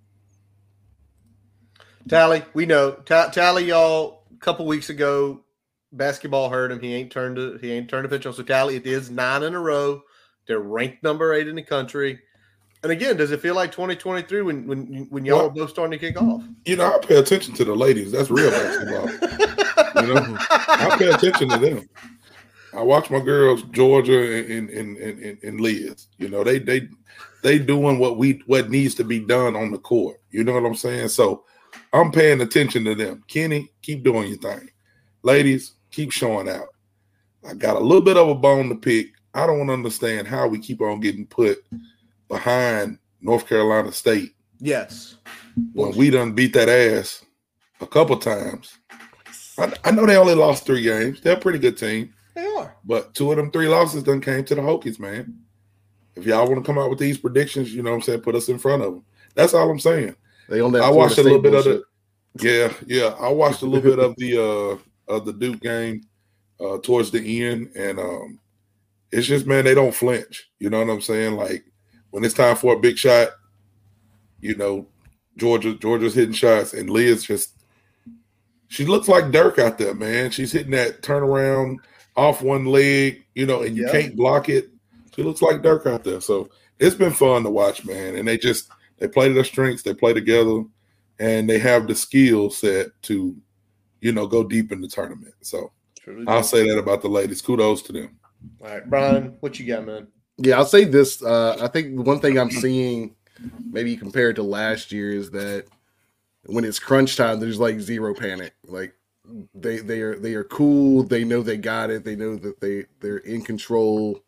Tally, we know. Ta- Tally, y'all, a couple weeks ago, basketball hurt him. He ain't turned to he ain't turned to pitch on. So Tally, it is nine in a row. They're ranked number eight in the country. And again, does it feel like twenty twenty-three when when when y'all well, are both starting to kick off? You know, I pay attention to the ladies. That's real basketball. You know, I pay attention to them. I watch my girls, Georgia and and, and, and and Liz. You know, they they they doing what we what needs to be done on the court. You know what I'm saying? So I'm paying attention to them. Kenny, keep doing your thing. Ladies, keep showing out. I got a little bit of a bone to pick. I don't understand how we keep on getting put behind North Carolina State. Yes. When we done beat that ass a couple times. I, I know they only lost three games. They're a pretty good team. They are. But two of them three losses done came to the Hokies, man. If y'all want to come out with these predictions, you know what I'm saying, put us in front of them. That's all I'm saying. They only I watched a little bit bullshit. of the Yeah, yeah. I watched a little bit of the uh of the Duke game uh towards the end, and um it's just, man, they don't flinch. You know what I'm saying? Like when it's time for a big shot, you know, Georgia Georgia's hitting shots, and Liz just she looks like Dirk out there, man. She's hitting that turnaround off one leg, you know, and you yeah. can't block it. She looks like Dirk out there. So it's been fun to watch, man. And they just they play to their strengths, they play together, and they have the skill set to, you know, go deep in the tournament. So Truly I'll do. say that about the ladies. Kudos to them. All right, Brian, what you got, man? Yeah, I'll say this. Uh, I think one thing I'm seeing, maybe compared to last year, is that when it's crunch time, there's like zero panic. Like they they are they are cool. They know they got it. They know that they they're in control.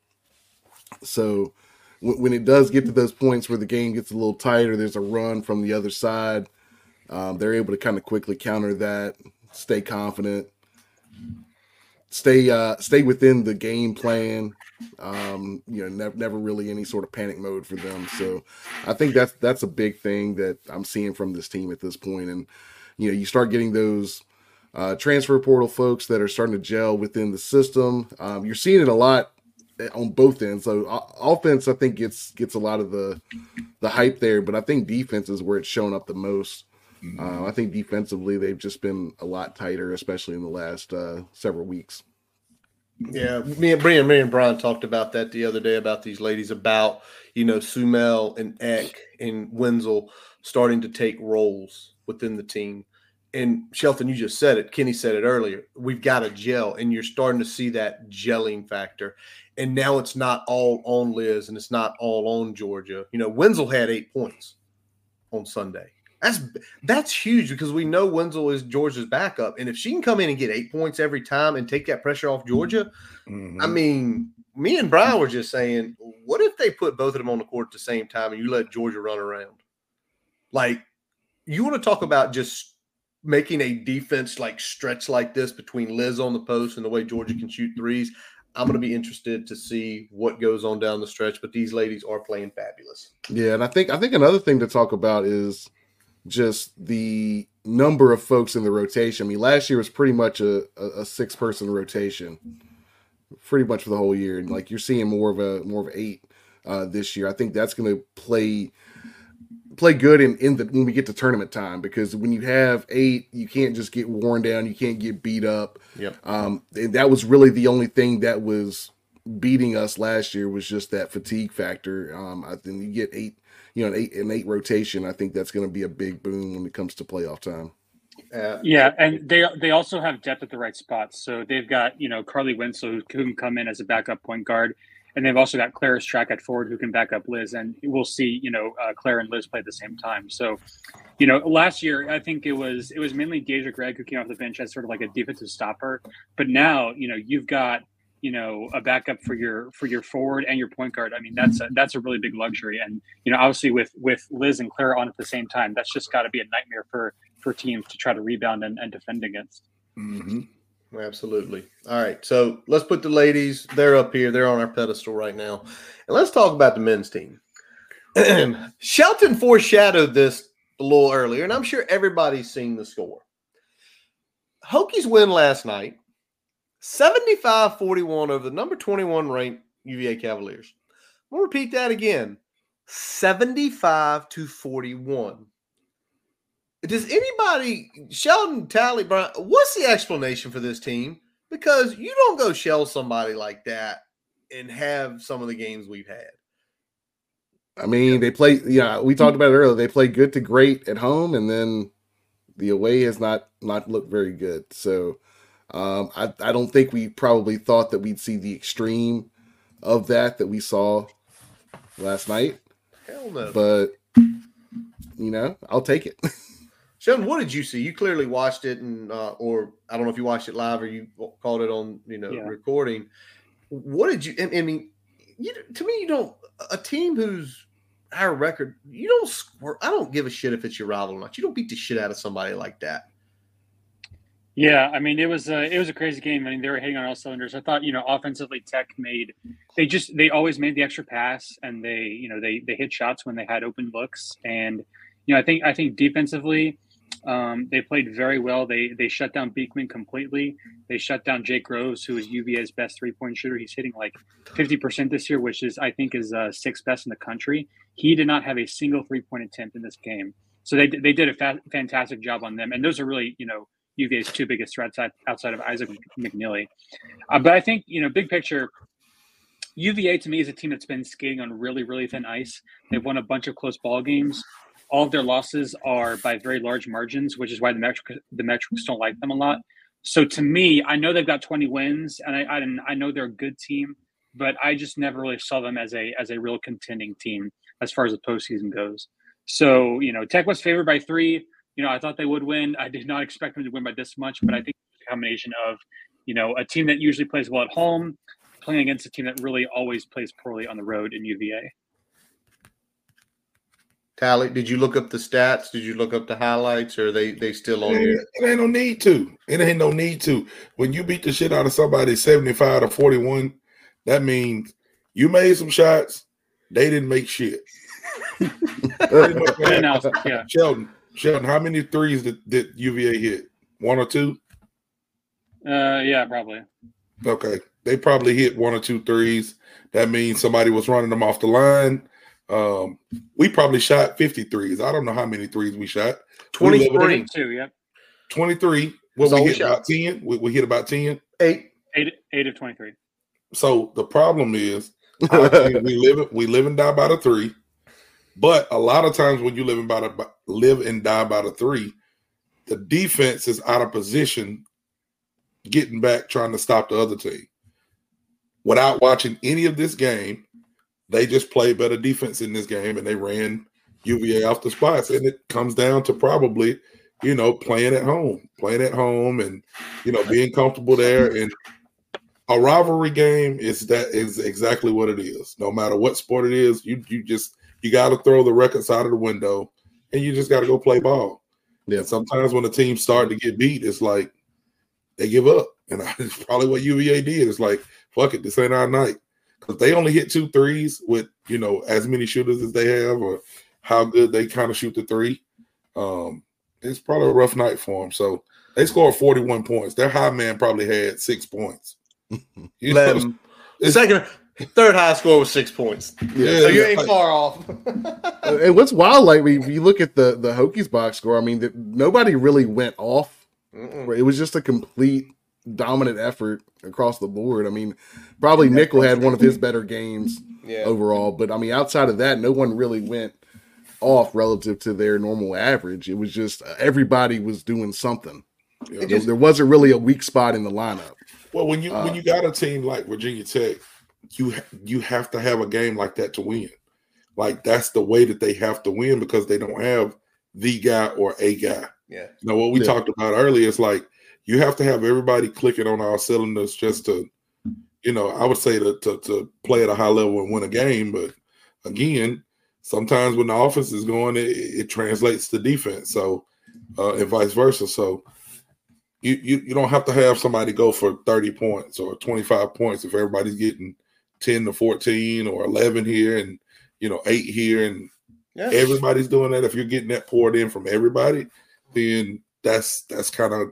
So w- when it does get to those points where the game gets a little tighter, there's a run from the other side. Um, they're able to kind of quickly counter that, stay confident, stay uh, stay within the game plan. Um, you know, never never really any sort of panic mode for them. So I think that's that's a big thing that I'm seeing from this team at this point. And you know, you start getting those uh, transfer portal folks that are starting to gel within the system. Um, you're seeing it a lot on both ends. So uh, offense, I think gets gets a lot of the the hype there, but I think defense is where it's shown up the most. Uh, I think defensively they've just been a lot tighter, especially in the last uh, several weeks. Yeah, me and Brian, me and Brian talked about that the other day about these ladies, about, you know, Sumel and Eck and Wenzel starting to take roles within the team. And Shelton, you just said it. Kenny said it earlier. We've got a gel, and you're starting to see that gelling factor. And now it's not all on Liz, and it's not all on Georgia. You know, Wenzel had eight points on Sunday. That's that's huge because we know Wenzel is Georgia's backup. And if she can come in and get eight points every time and take that pressure off Georgia, mm-hmm. I mean, me and Brian were just saying, what if they put both of them on the court at the same time and you let Georgia run around? Like, you want to talk about just making a defense like stretch like this between Liz on the post and the way Georgia can shoot threes. I'm going to be interested to see what goes on down the stretch, but these ladies are playing fabulous. Yeah, and I think I think another thing to talk about is just the number of folks in the rotation. I mean, last year was pretty much a, a, a six person rotation, pretty much for the whole year. And like you're seeing more of a more of eight uh, this year. I think that's going to play play good in, in the when we get to tournament time, because when you have eight, you can't just get worn down, you can't get beat up. Yep. Um, and that was really the only thing that was beating us last year, was just that fatigue factor. Um, I think you get eight, you know, an eight an eight rotation. I think that's going to be a big boom when it comes to playoff time. Uh, Yeah, and they they also have depth at the right spots. So they've got, you know, Carly Winslow, who can come in as a backup point guard, and they've also got Claire Strack at forward, who can back up Liz. And we'll see, you know, uh, Claire and Liz play at the same time. So, you know, last year I think it was it was mainly Deja Gregg who came off the bench as sort of like a defensive stopper. But now, you know, you've got, you know, a backup for your for your forward and your point guard. I mean, that's a, that's a really big luxury. And, you know, obviously with with Liz and Claire on at the same time, that's just got to be a nightmare for for teams to try to rebound and, and defend against. Mm-hmm. Absolutely. All right. So let's put the ladies, they're up here. They're on our pedestal right now. And let's talk about the men's team. Shelton foreshadowed this a little earlier, and I'm sure everybody's seen the score. Hokies win last night, seventy-five forty-one over the number twenty-one ranked U V A Cavaliers. I'm going to repeat that again. seventy-five to forty-one. Does anybody, Sheldon, Tally, Brian, what's the explanation for this team? Because you don't go shell somebody like that and have some of the games we've had. I mean, they play, yeah, we talked about it earlier. They play good to great at home, and then the away has not not looked very good. So um, I, I don't think we probably thought that we'd see the extreme of that that we saw last night. Hell no. But, you know, I'll take it. Sheldon, what did you see? You clearly watched it, and uh, or I don't know if you watched it live or you called it on, you know, Yeah. recording. What did you? I, I mean, you, to me, you don't. A team who's our record, you don't squirt. I don't give a shit if it's your rival or not. You don't beat the shit out of somebody like that. Yeah, I mean, it was a, it was a crazy game. I mean, they were hitting on all cylinders. I thought, you know, offensively, Tech made they just they always made the extra pass, and they, you know, they they hit shots when they had open looks, and you know, I think I think defensively, um, they played very well. They they shut down Beekman completely. They shut down Jake Groves, who is U V A's best three point shooter. He's hitting like fifty percent this year, which is I think is uh, sixth best in the country. He did not have a single three point attempt in this game, so they they did a fa- fantastic job on them, and those are really, you know, U V A's two biggest threats outside of Isaac McNeely. Uh, but I think, you know, big picture, U V A to me is a team that's been skating on really, really thin ice. They've won a bunch of close ball games. All of their losses are by very large margins, which is why the metric, the metrics don't like them a lot. So to me, I know they've got twenty wins, and I, I I know they're a good team, but I just never really saw them as a as a real contending team as far as the postseason goes. So, you know, Tech was favored by three. You know, I thought they would win. I did not expect them to win by this much, but I think it's a combination of, you know, a team that usually plays well at home playing against a team that really always plays poorly on the road in U V A. Tally, did you look up the stats? Did you look up the highlights, or are they they still on It here? ain't, it ain't no need to. It ain't no need to. When you beat the shit out of somebody seventy-five to forty-one, that means you made some shots. They didn't make shit. Yeah. Sheldon, Sheldon, how many threes did, did U V A hit? One or two? Uh, yeah, probably. Okay. They probably hit one or two threes. That means somebody was running them off the line. Um, we probably shot fifty threes. I don't know how many threes we shot. twenty-three. twenty-two, yep. twenty-three. Well, That's all we we hit about ten. We, we hit about ten. Eight. Eight, eight of twenty-three. So the problem is our team, we live we live and die by the three. But a lot of times when you live and by the live and die by the three, the defense is out of position, getting back, trying to stop the other team. Without watching any of this game, they just played better defense in this game, and they ran U V A off the spots. And it comes down to probably, you know, playing at home, playing at home, and you know, being comfortable there. And a rivalry game is that is exactly what it is. No matter what sport it is, you you just you got to throw the records out of the window, and you just got to go play ball. Yeah. And sometimes when the team start to get beat, it's like they give up, and that's probably what U V A did. It's like, fuck it, this ain't our night. Because they only hit two threes with, you know, as many shooters as they have, or how good they kind of shoot the three. um, it's probably a rough night for them. So they scored forty-one points. Their high man probably had six points. You know, the second, third high score was six points. Yeah, so you ain't like, far off. And what's wild, like if you look at the the Hokies box score, I mean, the, nobody really went off. Mm-mm. It was just a complete dominant effort across the board. I mean, probably Nickel had one of his better games yeah. overall, but I mean, outside of that, no one really went off relative to their normal average. It was just uh, everybody was doing something. You know, just, there, there wasn't really a weak spot in the lineup. Well, when you uh, when you got a team like Virginia Tech, you you have to have a game like that to win. Like that's the way that they have to win because they don't have the guy or a guy. Yeah. You know what we yeah. talked about earlier is like you have to have everybody clicking on all cylinders just to, you know, I would say to to, to play at a high level and win a game. But again, sometimes when the offense is going, it, it translates to defense. So uh, and vice versa. So you, you you don't have to have somebody go for thirty points or twenty-five points if everybody's getting ten to fourteen or eleven here and you know eight here and yeah. everybody's doing that. If you're getting that poured in from everybody, then that's that's kind of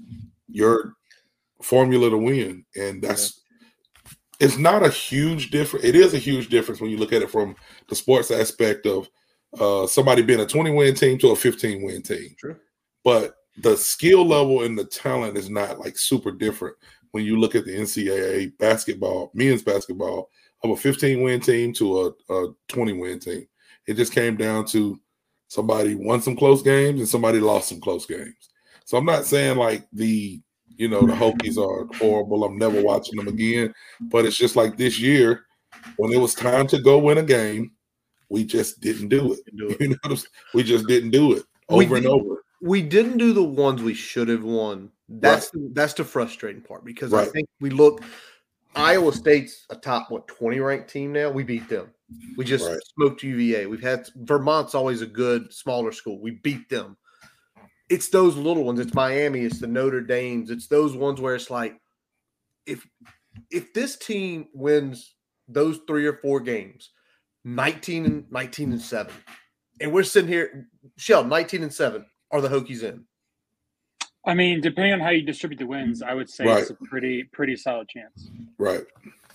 your formula to win. And that's yeah. it's not a huge difference. It is a huge difference when you look at it from the sports aspect of uh, somebody being a twenty-win team to a fifteen-win team. True. But the skill level and the talent is not like super different when you look at the N C double A basketball, men's basketball, of a fifteen-win team to a, a twenty-win team. It just came down to somebody won some close games and somebody lost some close games. So I'm not saying like the, you know, the Hokies are horrible. I'm never watching them again. But it's just like this year, when it was time to go win a game, we just didn't do it. Do it. You know what I'm saying? We just didn't do it over and over. We didn't do the ones we should have won. That's right. the, that's the frustrating part because right. I think we look – Iowa State's a top, what, twenty ranked team now? We beat them. We just right. smoked U V A. We've had – Vermont's always a good, smaller school. We beat them. It's those little ones. It's Miami. It's the Notre Dames. It's those ones where it's like if if this team wins those three or four games, nineteen and nineteen and seven, and we're sitting here, Sheldon, nineteen and seven, are the Hokies in? I mean, depending on how you distribute the wins, I would say right. it's a pretty pretty solid chance. Right.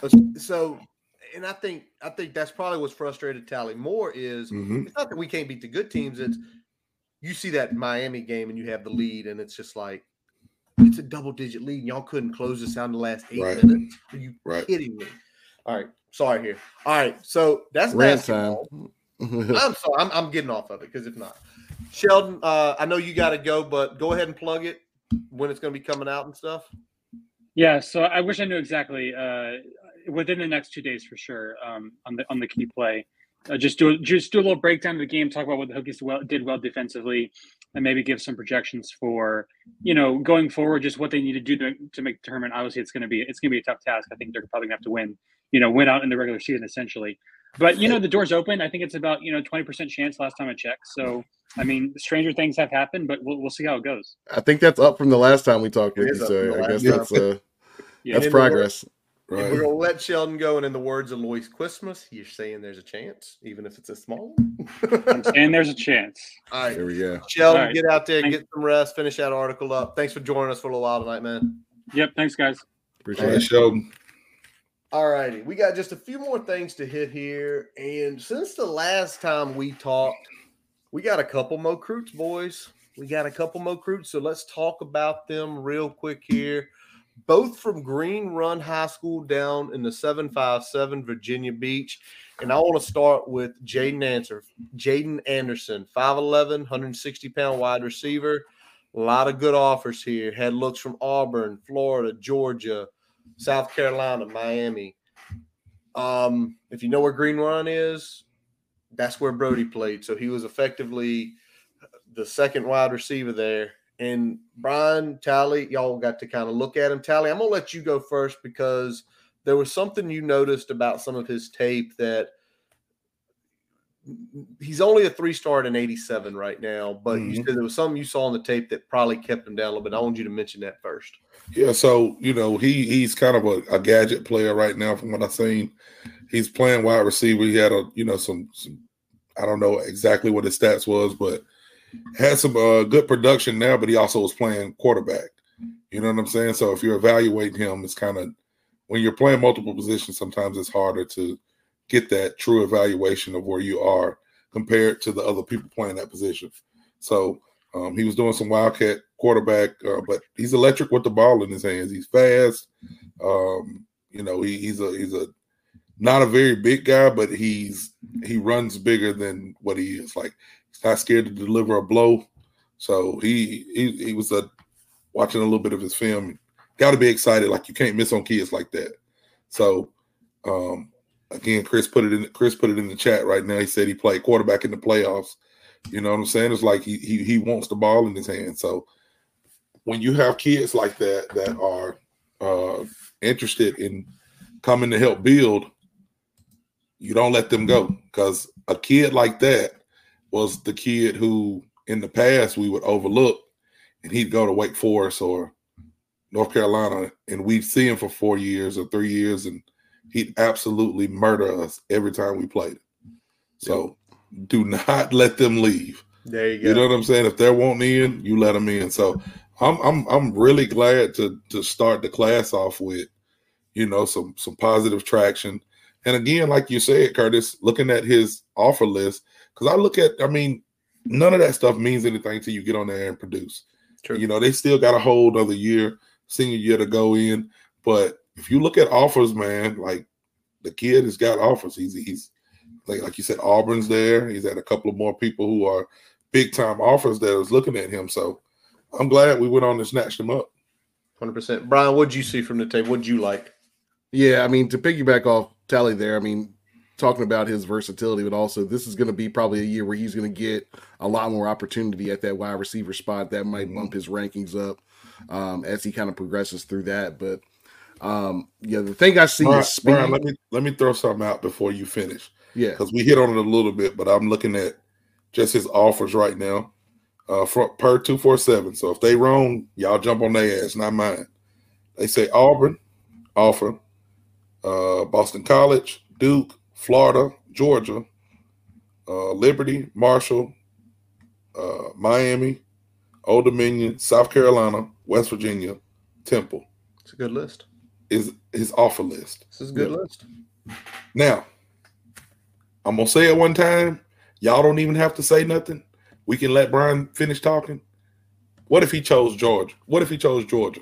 So, and I think I think that's probably what's frustrated Tally more is mm-hmm. it's not that we can't beat the good teams. It's you see that Miami game and you have the lead, and it's just like it's a double digit lead, and y'all couldn't close this out in the last eight right. minutes. Are you right. kidding me? All right, sorry here. All right, so that's Rant basketball. time. I'm sorry, I'm, I'm getting off of it because if not. Sheldon, uh, I know you got to go, but go ahead and plug it when it's going to be coming out and stuff. Yeah, so I wish I knew exactly uh, within the next two days for sure um, on the on the key play. Uh, just do just do a little breakdown of the game, talk about what the Hokies well, did well defensively, and maybe give some projections for you know going forward, just what they need to do to to make determine. Obviously, it's going to be it's going to be a tough task. I think they're probably going to have to win, you know, win out in the regular season essentially. But you know, the door's open. I think it's about you know twenty percent chance last time I checked. So. I mean, stranger things have happened, but we'll we'll see how it goes. I think that's up from the last time we talked with you, so I guess that's uh, yeah. that's progress. Right. We're gonna let Sheldon go, and in the words of Lois Christmas, you're saying there's a chance, even if it's a small one. I'm saying there's a chance. All right, there we go. Sheldon, right. get out there, Thanks. get some rest, finish that article up. Thanks for joining us for a little while tonight, man. Yep, thanks, guys. Appreciate it, it, Sheldon. All righty, we got just a few more things to hit here, and since the last time we talked. We got a couple more recruits, boys. We got a couple more recruits, so let's talk about them real quick here. Both from Green Run High School down in the seven five seven Virginia Beach. And I want to start with Jaden Answer, Jaden Anderson, five eleven, one hundred sixty pound wide receiver. A lot of good offers here. Had looks from Auburn, Florida, Georgia, South Carolina, Miami. Um, if you know where Green Run is, that's where Brody played. So he was effectively the second wide receiver there. And Brian, Tally, y'all got to kind of look at him. Tally, I'm going to let you go first because there was something you noticed about some of his tape that he's only a three-star in eighty-seven right now, but mm-hmm. you said there was something you saw on the tape that probably kept him down a little bit. I want you to mention that first. Yeah, so, you know, he he's kind of a, a gadget player right now from what I've seen. He's playing wide receiver. He had a, you know, some, some, I don't know exactly what his stats was, but had some uh, good production now, but he also was playing quarterback. You know what I'm saying? So if you're evaluating him, it's kind of when you're playing multiple positions, sometimes it's harder to get that true evaluation of where you are compared to the other people playing that position. So um, he was doing some wildcat quarterback, uh, but he's electric with the ball in his hands. He's fast. Um, you know, he, he's a he's a not a very big guy, but he's he runs bigger than what he is. Like he's not scared to deliver a blow. So he he, he was a watching a little bit of his film. Got to be excited. Like you can't miss on kids like that. So um, again, Chris put it in. Chris put it in the chat right now. He said he played quarterback in the playoffs. You know what I'm saying? It's like he he he wants the ball in his hand. So when you have kids like that that are uh, interested in coming to help build, you don't let them go, because a kid like that was the kid who in the past we would overlook, and he'd go to Wake Forest or North Carolina, and we'd see him for four years or three years, and he'd absolutely murder us every time we played it. So do not let them leave. There you go. You know what I'm saying? If they're wanting in, you let them in. So I'm I'm I'm really glad to to start the class off with, you know, some some positive traction. And again, like you said, Curtis, looking at his offer list, because I look at, I mean, none of that stuff means anything until you get on there and produce. True. You know, they still got a whole other year, senior year to go in. But if you look at offers, man, like the kid has got offers. He's he's like like you said, Auburn's there. He's had a couple of more people who are big time offers that was looking at him. So I'm glad we went on and snatched him up. one hundred percent. Brian, what did you see from the tape? What did you like? Yeah, I mean, to piggyback off Tally there, I mean, talking about his versatility, but also this is going to be probably a year where he's going to get a lot more opportunity at that wide receiver spot. That might bump his rankings up um, as he kind of progresses through that. But um, yeah, the thing I see Brian, is speed. Brian, let me let me throw something out before you finish. Yeah, because we hit on it a little bit, but I'm looking at just his offers right now uh, for, per two forty-seven. So if they wrong, y'all jump on their ass, not mine. They say Auburn offer, uh, Boston College, Duke, Florida, Georgia, uh, Liberty, Marshall, uh, Miami, Old Dominion, South Carolina, West Virginia, Temple. It's a good list. Is his offer list. This is a good Yeah. list. Now, I'm going to say it one time. Y'all don't even have to say nothing. We can let Brian finish talking. What if he chose Georgia? What if he chose Georgia?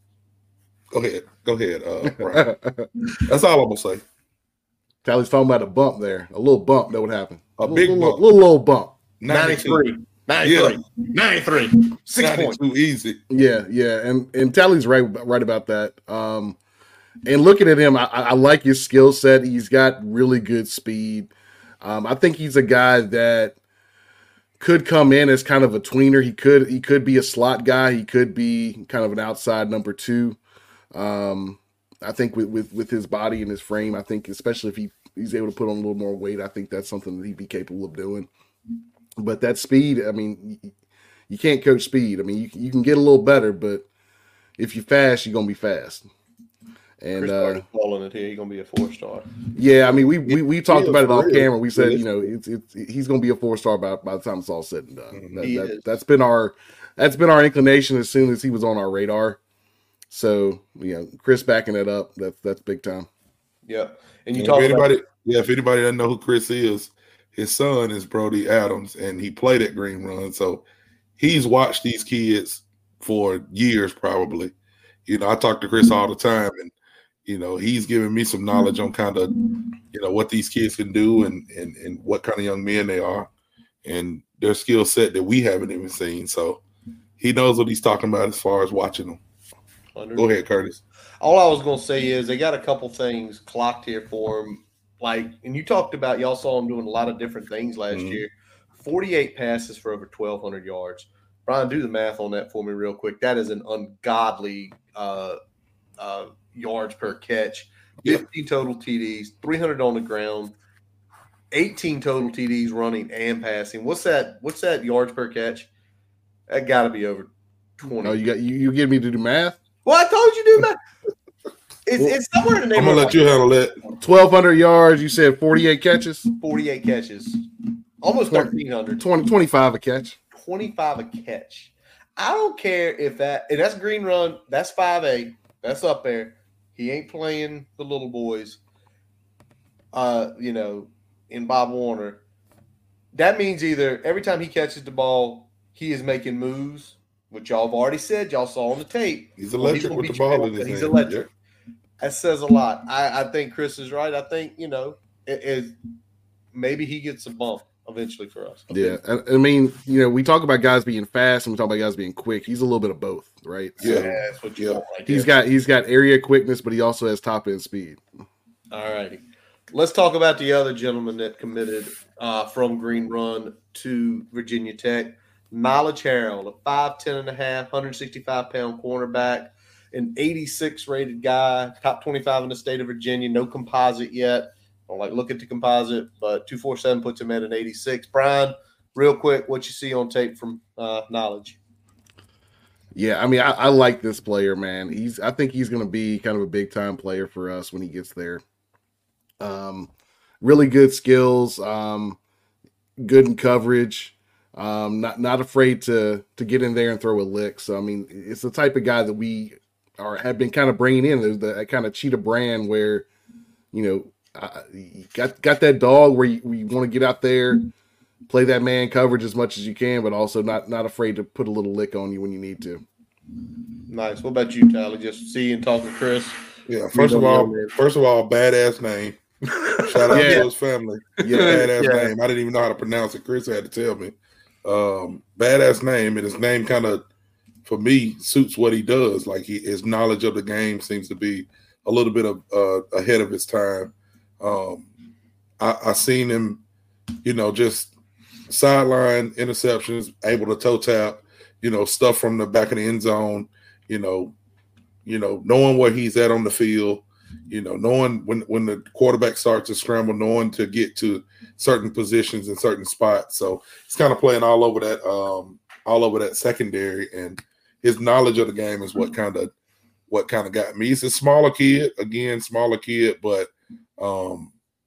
Go ahead. Go ahead, uh, Brian. That's all I'm going to say. Tally's talking about a bump there, a little bump that would happen. A, a big little, bump. Little, little bump. ninety-three. ninety-three. Yeah. ninety-three. Six points. Too easy. Yeah, yeah. And and Tally's right, right about that. Um, and looking at him, I, I like his skill set. He's got really good speed. Um, I think he's a guy that could come in as kind of a tweener. He could he could be a slot guy. He could be kind of an outside number two. Um, I think with, with, with his body and his frame, I think especially if he, he's able to put on a little more weight, I think that's something that he'd be capable of doing. But that speed, I mean, you, you can't coach speed. I mean, you, you can get a little better, but if you're fast, you're going to be fast. And Chris uh, calling it here. He's going to be a four-star. Yeah, I mean, we we, we talked Yeah, about it for off real. camera. We said, It is. you know, it's it's he's going to be a four-star by, by the time it's all said and done. That, He that, is. that's been our that's been our inclination as soon as he was on our radar. So, you know, Chris backing it up, that's that's big time. Yeah. And you And talk if anybody, about yeah, if anybody doesn't know who Chris is, his son is Brody Adams, and he played at Green Run. So he's watched these kids for years, probably. You know, I talk to Chris all the time, and you know, he's giving me some knowledge on kind of, you know, what these kids can do and and and what kind of young men they are, and their skill set that we haven't even seen. So he knows what he's talking about as far as watching them. Go ahead, Curtis. all I was going to say is they got a couple things clocked here for him. Like, and you talked about, y'all saw him doing a lot of different things last Mhm. year. forty-eight passes for over twelve hundred yards. Brian, do the math on that for me real quick. That is an ungodly uh, uh, yards per catch. fifteen total T Ds, three hundred on the ground, eighteen total T Ds running and passing. What's that? What's that yards per catch? That got to be over twenty. No, you got you, you get me to do math. Well, I told you to do math. It's, it's somewhere in the I'm neighborhood. gonna let you handle that. twelve hundred yards. You said forty-eight catches. forty-eight catches, almost Twenty- thirteen hundred. twenty, twenty-five a catch. twenty-five a catch. I don't care if that, and that's Green Run, that's five A, that's up there. He ain't playing the little boys, uh, you know, in Bob Warner. That means either every time he catches the ball, he is making moves, which y'all have already said, y'all saw on the tape. He's electric well, with the ball in his He's hand. electric. Yeah. That says a lot. I, I think Chris is right. I think, you know, it, it, maybe he gets a bump eventually for us. Yeah, I, I mean, you know, we talk about guys being fast and we talk about guys being quick. He's a little bit of both, right? Yeah, So that's what you want. Right he's there. got he's got area quickness, but he also has top end speed. All righty. Let's talk about the other gentleman that committed uh, from Green Run to Virginia Tech. Knowledge Harold, a five ten and a half, one hundred sixty-five pound cornerback, an eighty-six rated guy, top twenty-five in the state of Virginia, no composite yet. I don't like look at the composite, but two forty-seven puts him at an eighty-six. Brian, real quick, what you see on tape from uh, Knowledge? Yeah, I mean, I, I like this player, man. He's I think he's going to be kind of a big time player for us when he gets there. Um, really good skills, um, good in coverage, um, not not afraid to to get in there and throw a lick. So I mean, it's the type of guy that we are have been kind of bringing in. There's the kind of cheetah brand where, you know. Uh, you got got that dog where you, you want to get out there, play that man coverage as much as you can, but also not not afraid to put a little lick on you when you need to. Nice. What about you, Tyler? Just see and talk to Chris. Yeah. First of all, first of all, badass name. Shout out Yeah. to his family. Yeah. Badass Yeah. name. I didn't even know how to pronounce it. Chris had to tell me. Um, badass name, and his name kind of, for me, suits what he does. Like he, his knowledge of the game seems to be a little bit of uh, ahead of his time. Um, I, I seen him, you know, just sideline interceptions, able to toe tap, you know, stuff from the back of the end zone, you know, you know, knowing where he's at on the field, you know, knowing when when the quarterback starts to scramble, knowing to get to certain positions in certain spots. So he's kind of playing all over that, um, all over that secondary, and his knowledge of the game is what kind of what kind of got me. He's a smaller kid, again, smaller kid, but. Um,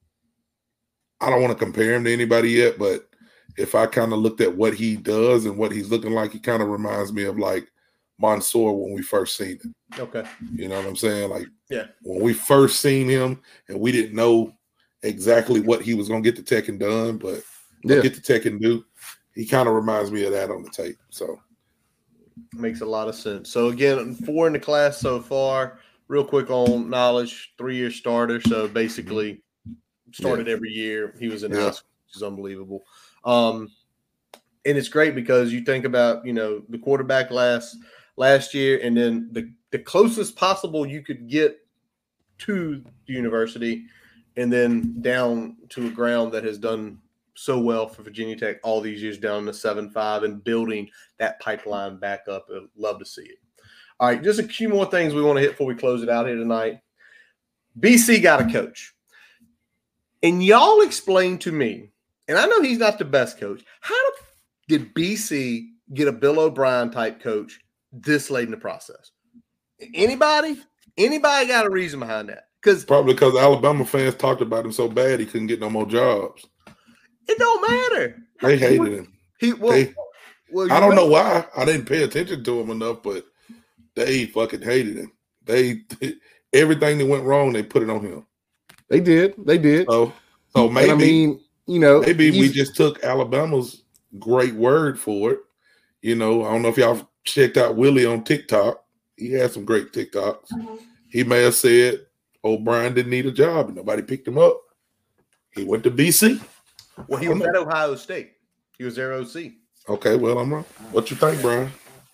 I don't want to compare him to anybody yet, but if I kind of looked at what he does and what he's looking like, he kind of reminds me of like Mansour when we first seen him. Okay. You know what I'm saying? Like, yeah, when we first seen him and we didn't know exactly what he was going to get to Tech and done, but Yeah. get to Tech and do, he kind of reminds me of that on the tape. So makes a lot of sense. So again, four in the class so far. Real quick on Knowledge, three-year starter. So basically started Yeah. every year. He was in Yeah. high school, which is unbelievable. Um, and it's great because you think about, you know, the quarterback last last year and then the, the closest possible you could get to the university and then down to a ground that has done so well for Virginia Tech all these years down to seven five and building that pipeline back up. I'd love to see it. All right, just a few more things we want to hit before we close it out here tonight. B C got a coach. And y'all explain to me, and I know he's not the best coach, how did B C get a Bill O'Brien type coach this late in the process? Anybody? Anybody got a reason behind that? Because probably because Alabama fans talked about him so bad he couldn't get no more jobs. it don't matter. They hated him. He well, They- well I you don't know why. I didn't pay attention to him enough, but they fucking hated him. They everything that went wrong, they put it on him. They did. They did. So, so And maybe I mean, you know, maybe we he's- just took Alabama's great word for it. You know, I don't know if y'all checked out Willie on TikTok. He had some great TikToks. He may have said O'Brien didn't need a job and nobody picked him up. He went to B C. Well, he was at Ohio State. He was their O C. Okay, well, I'm wrong. What you think, Brian?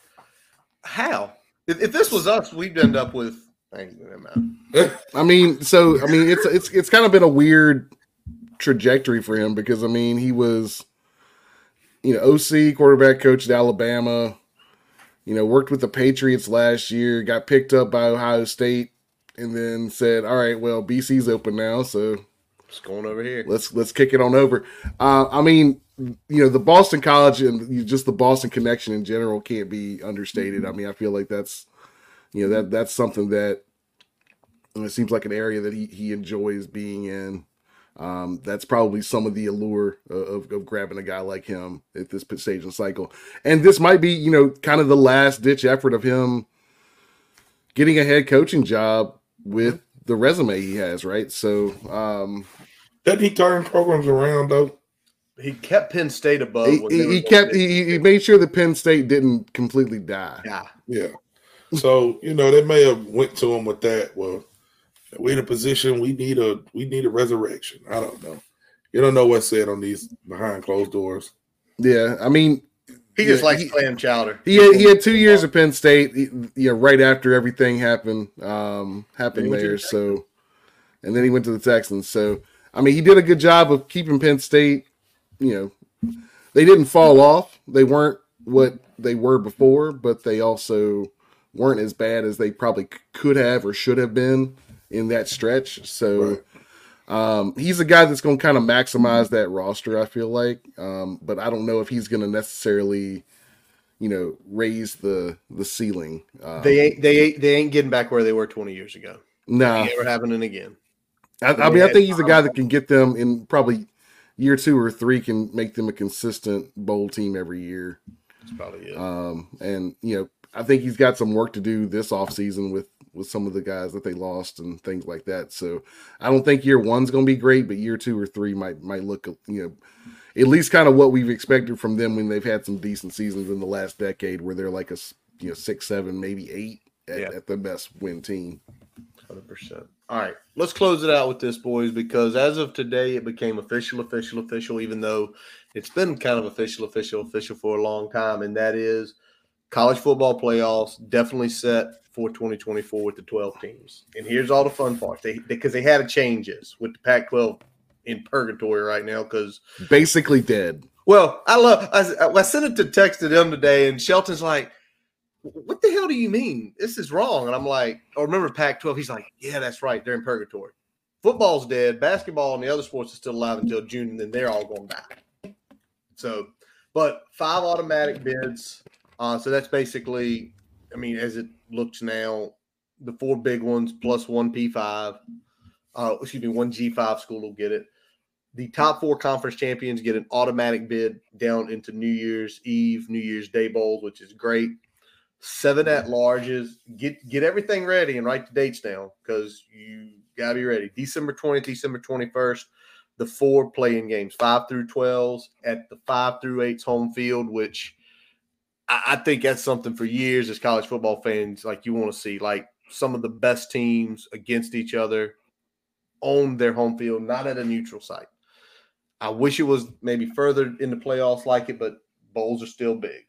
How? If, if this was us, we'd end up with. I mean, so I mean, it's it's it's kind of been a weird trajectory for him because I mean, he was, you know, O C quarterback coach at Alabama. You know, worked with the Patriots last year, got picked up by Ohio State, and then said, "All right, well, B C's open now, so it's going over here. Let's let's kick it on over." Uh, I mean, you know, the Boston College and just the Boston connection in general can't be understated. I mean, I feel like that's, you know, that that's something that, you know, it seems like an area that he he enjoys being in. Um, that's probably some of the allure of, of grabbing a guy like him at this stage in the cycle. And this might be, you know, kind of the last ditch effort of him getting a head coaching job with the resume he has, right? So, um, doesn't he turn programs around though? He kept Penn State above. He, he, he kept he, he made sure that Penn State didn't completely die. Yeah, yeah. So you know they may have went to him with that. Well, we're in a position we need a we need a resurrection. I don't know. You don't know what's said on these behind closed doors. Yeah, I mean, he just yeah, likes he, clam chowder. He had, he had two years at Penn State. He, yeah, right after everything happened um, happened there. So, and then he went to the Texans. So, I mean, he did a good job of keeping Penn State. You know, they didn't fall off. They weren't what they were before, but they also weren't as bad as they probably could have or should have been in that stretch. So right. um, he's a guy that's going to kind of maximize that roster, I feel like. Um, but I don't know if he's going to necessarily, you know, raise the the ceiling. Um, they ain't they ain't, they ain't getting back where they were twenty years ago. No, nah. Never happening again. I, I mean, I think he's a guy that can get them in probably year two or three, can make them a consistent bowl team every year. That's probably it. Um, and, you know, I think he's got some work to do this offseason with, with some of the guys that they lost and things like that. So I don't think year one's going to be great, but year two or three might might look, you know, at least kind of what we've expected from them when they've had some decent seasons in the last decade where they're like a, you know, six, seven, maybe eight at, yeah. at the best win team. one hundred percent. All right, let's close it out with this, boys, because as of today, it became official, official, official, even though it's been kind of official, official, official for a long time, and that is college football playoffs definitely set for twenty twenty-four with the twelve teams. And here's all the fun parts. They because they had to changes with the Pac twelve in purgatory right now because basically dead. Well, I love I, I sent it to text to them today, and Shelton's like, what the hell do you mean? This is wrong. And I'm like, oh, remember Pac twelve? He's like, yeah, that's right. They're in purgatory. Football's dead. Basketball and the other sports are still alive until June, and then they're all going to die. So, but five automatic bids. Uh, so that's basically, I mean, as it looks now, the four big ones plus one P five. Uh, excuse me, one G five school will get it. The top four conference champions get an automatic bid down into New Year's Eve, New Year's Day bowls, which is great. Seven at-larges. Get get everything ready and write the dates down because you got to be ready. December twentieth, December twenty-first, the four playing games, five through twelves at the five through eights home field, which I, I think that's something for years as college football fans, like you want to see, like some of the best teams against each other on their home field, not at a neutral site. I wish it was maybe further in the playoffs like it, but bowls are still big.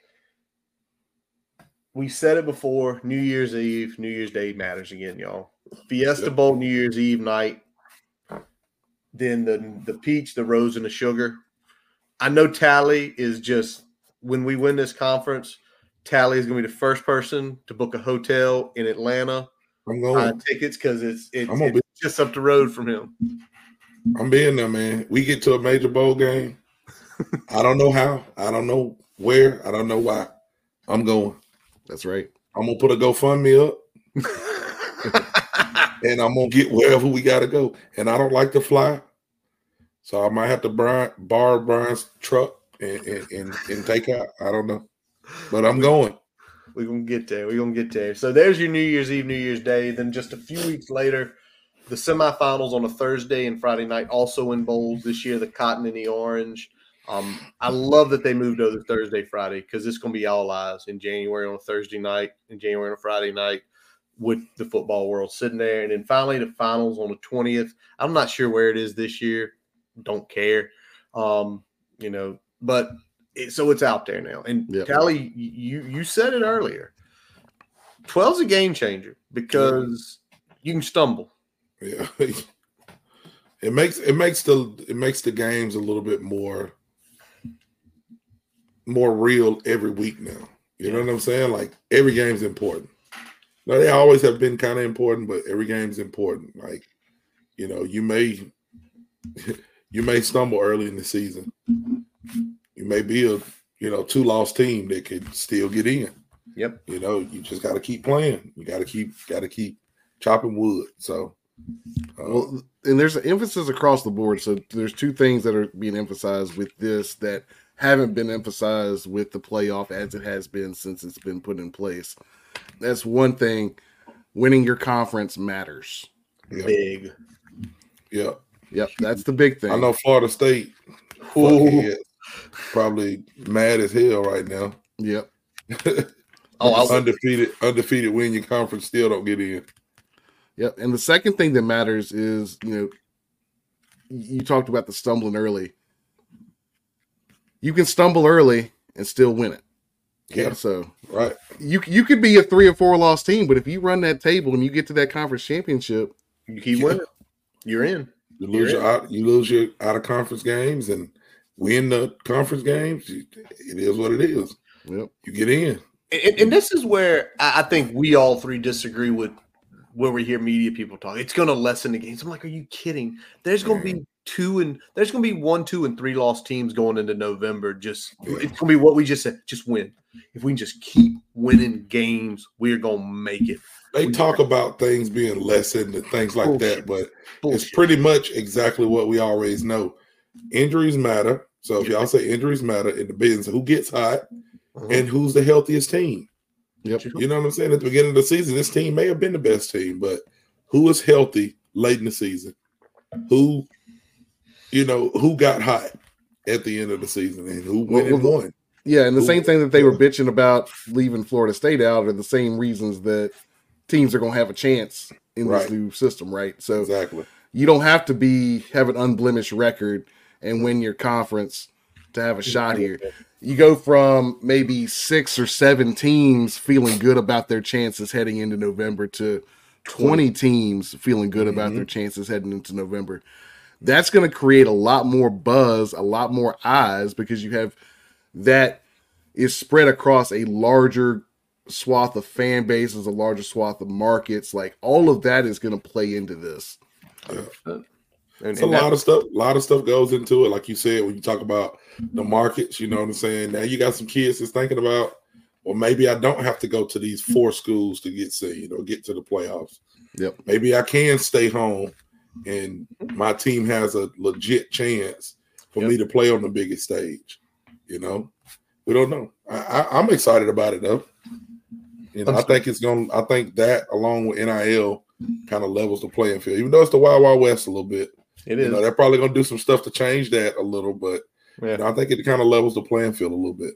We said it before, New Year's Eve, New Year's Day matters again, y'all. Fiesta Bowl, New Year's Eve night. Then the, the peach, the rose, and the sugar. I know Tally is just, when we win this conference, Tally is going to be the first person to book a hotel in Atlanta. I'm going. Uh, tickets because it's, it's, it's be- just up the road from him. I'm being there, man. We get to a major bowl game. I don't know how. I don't know where. I don't know why. I'm going. That's right. I'm going to put a GoFundMe up. And I'm going to get wherever we got to go. And I don't like to fly. So I might have to Brian, borrow Brian's truck and, and, and, and take out. I don't know. But I'm going. We're going to get there. We're going to get there. So there's your New Year's Eve, New Year's Day. Then just a few weeks later, the semifinals on a Thursday and Friday night, also in bowls this year, the cotton and the orange. Um, I love that they moved over Thursday, Friday, because it's going to be all eyes in January on a Thursday night, in January on a Friday night, with the football world sitting there. And then finally the finals on the twentieth. I'm not sure where it is this year. Don't care. Um, you know, but it, so it's out there now. And yep. Tally, you you said it earlier. twelve's a game changer because you can stumble. Yeah. It makes it makes the it makes the games a little bit more more real every week now. You know what I'm saying? Like every game's important. Now they always have been kind of important, but every game's important. Like, you know, you may you may stumble early in the season. You may be a you know two-loss team that could still get in. Yep. You know, you just got to keep playing. You got to keep got to keep chopping wood. So Uh, Well, and there's an emphasis across the board. So there's two things that are being emphasized with this that haven't been emphasized with the playoff as it has been since it's been put in place. That's one thing. Winning your conference matters. yeah. Big. Yeah. Yep, that's the big thing. I know Florida State fuckhead, probably mad as hell right now. Yep. Oh, I'll- undefeated, undefeated win your conference, still don't get in. Yep. And the second thing that matters is, you know, you talked about the stumbling early. You can stumble early and still win it. Yeah. So Right. you you could be a three or four loss team, but if you run that table and you get to that conference championship, You keep winning. You're in. You lose You're your out, you lose your out of conference games and win the conference games. It is what it is. Yep. You get in. And, and this is where I I think we all three disagree with where we hear media people talk. It's going to lessen the games. I'm like, are you kidding? There's going to be two and there's going to be one, two, and three lost teams going into November. Just it's going to be what we just said. Just win. If we just keep winning games, we're going to make it. They talk about things being lessened and things like Bullshit. that, but Bullshit. it's pretty much exactly what we always know. Injuries matter. So if y'all say injuries matter, it depends who gets hot Uh-huh. and who's the healthiest team. Yep. You know what I'm saying? At the beginning of the season, this team may have been the best team, but who is healthy late in the season? Who, you know, who got hot at the end of the season and who went and won? Yeah, and the Who- same thing that they were bitching about leaving Florida State out are the same reasons that teams are going to have a chance in Right. this new system, right? So Exactly. you don't have to be have an unblemished record and win your conference to have a shot here. You go from maybe six or seven teams feeling good about their chances heading into November to twenty teams feeling good about their chances heading into November. That's going to create a lot more buzz, a lot more eyes, because you have that is spread across a larger swath of fan bases, a larger swath of markets. Like all of that is going to play into this. And, It's a and lot that- of stuff. A lot of stuff goes into it. Like you said, when you talk about the markets, you know what I'm saying? Now you got some kids that's thinking about, well, maybe I don't have to go to these four schools to get seen or get to the playoffs. Yep. Maybe I can stay home and my team has a legit chance for Yep. me to play on the biggest stage. You know, we don't know. I, I, I'm excited about it though. You know, I think it's going. I think that along with N I L kind of levels the playing field, even though it's the Wild Wild West a little bit. It You is. know, they're probably going to do some stuff to change that a little, but Yeah. you know, I think it kind of levels the playing field a little bit.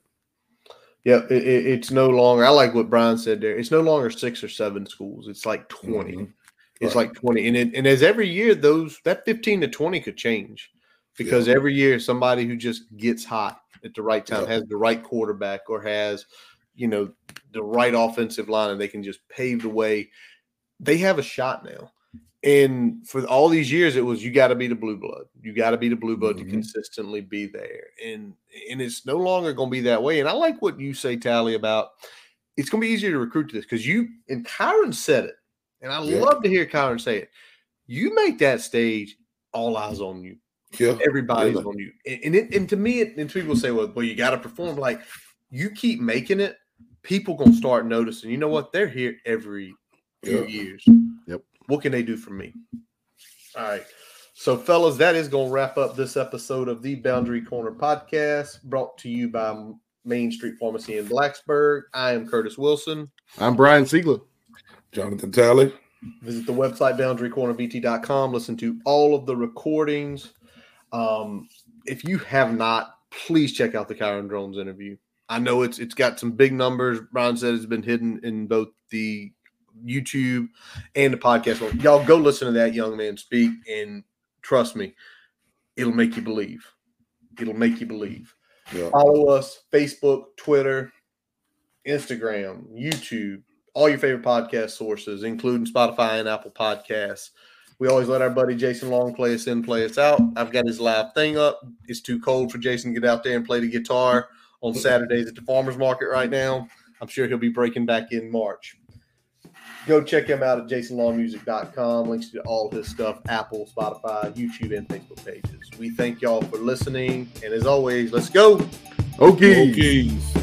Yeah, it, it, it's no longer. I like what Brian said there. It's no longer six or seven schools. It's like twenty. Mhm. It's Right. like twenty, and it, and as every year, those that fifteen to twenty could change because Yeah. every year somebody who just gets hot at the right time Yeah. has the right quarterback or has, you know, the right offensive line, and they can just pave the way. They have a shot now. And for all these years, it was you got to be the blue blood. You got to be the blue blood Mhm. to consistently be there. And and it's no longer going to be that way. And I like what you say, Tally, about it's going to be easier to recruit to this because you and Kyron said it, and I Yeah. love to hear Kyron say it. You make that stage, all eyes on you. Yeah, Everybody's really. on you. And and, it, and to me, it, and people say, well, well, you got to perform. Like you keep making it, people gonna start noticing. You know what? They're here every few Yeah. years. Yep. What can they do for me? All right. So, fellas, that is going to wrap up this episode of the Boundary Corner podcast brought to you by Main Street Pharmacy in Blacksburg. I am Curtis Wilson. I'm Brian Siegler. Jonathan Talley. Visit the website, boundary corner v t dot com. Listen to all of the recordings. Um, if you have not, please check out the Kyron Drones interview. I know it's it's got some big numbers. Brian said it's been hidden in both the YouTube and the podcast. Well, y'all go listen to that young man speak, and trust me, it'll make you believe. It'll make you believe. Yeah. Follow us, Facebook, Twitter, Instagram, YouTube, all your favorite podcast sources, including Spotify and Apple Podcasts. We always let our buddy Jason Long play us in, play us out. I've got his live thing up. It's too cold for Jason to get out there and play the guitar on Saturdays at the farmer's market right now. I'm sure he'll be breaking back in March. Go check him out at jason long music dot com. Links to all his stuff, Apple, Spotify, YouTube, and Facebook pages. We thank y'all for listening. And as always, let's go. Okay. Okies.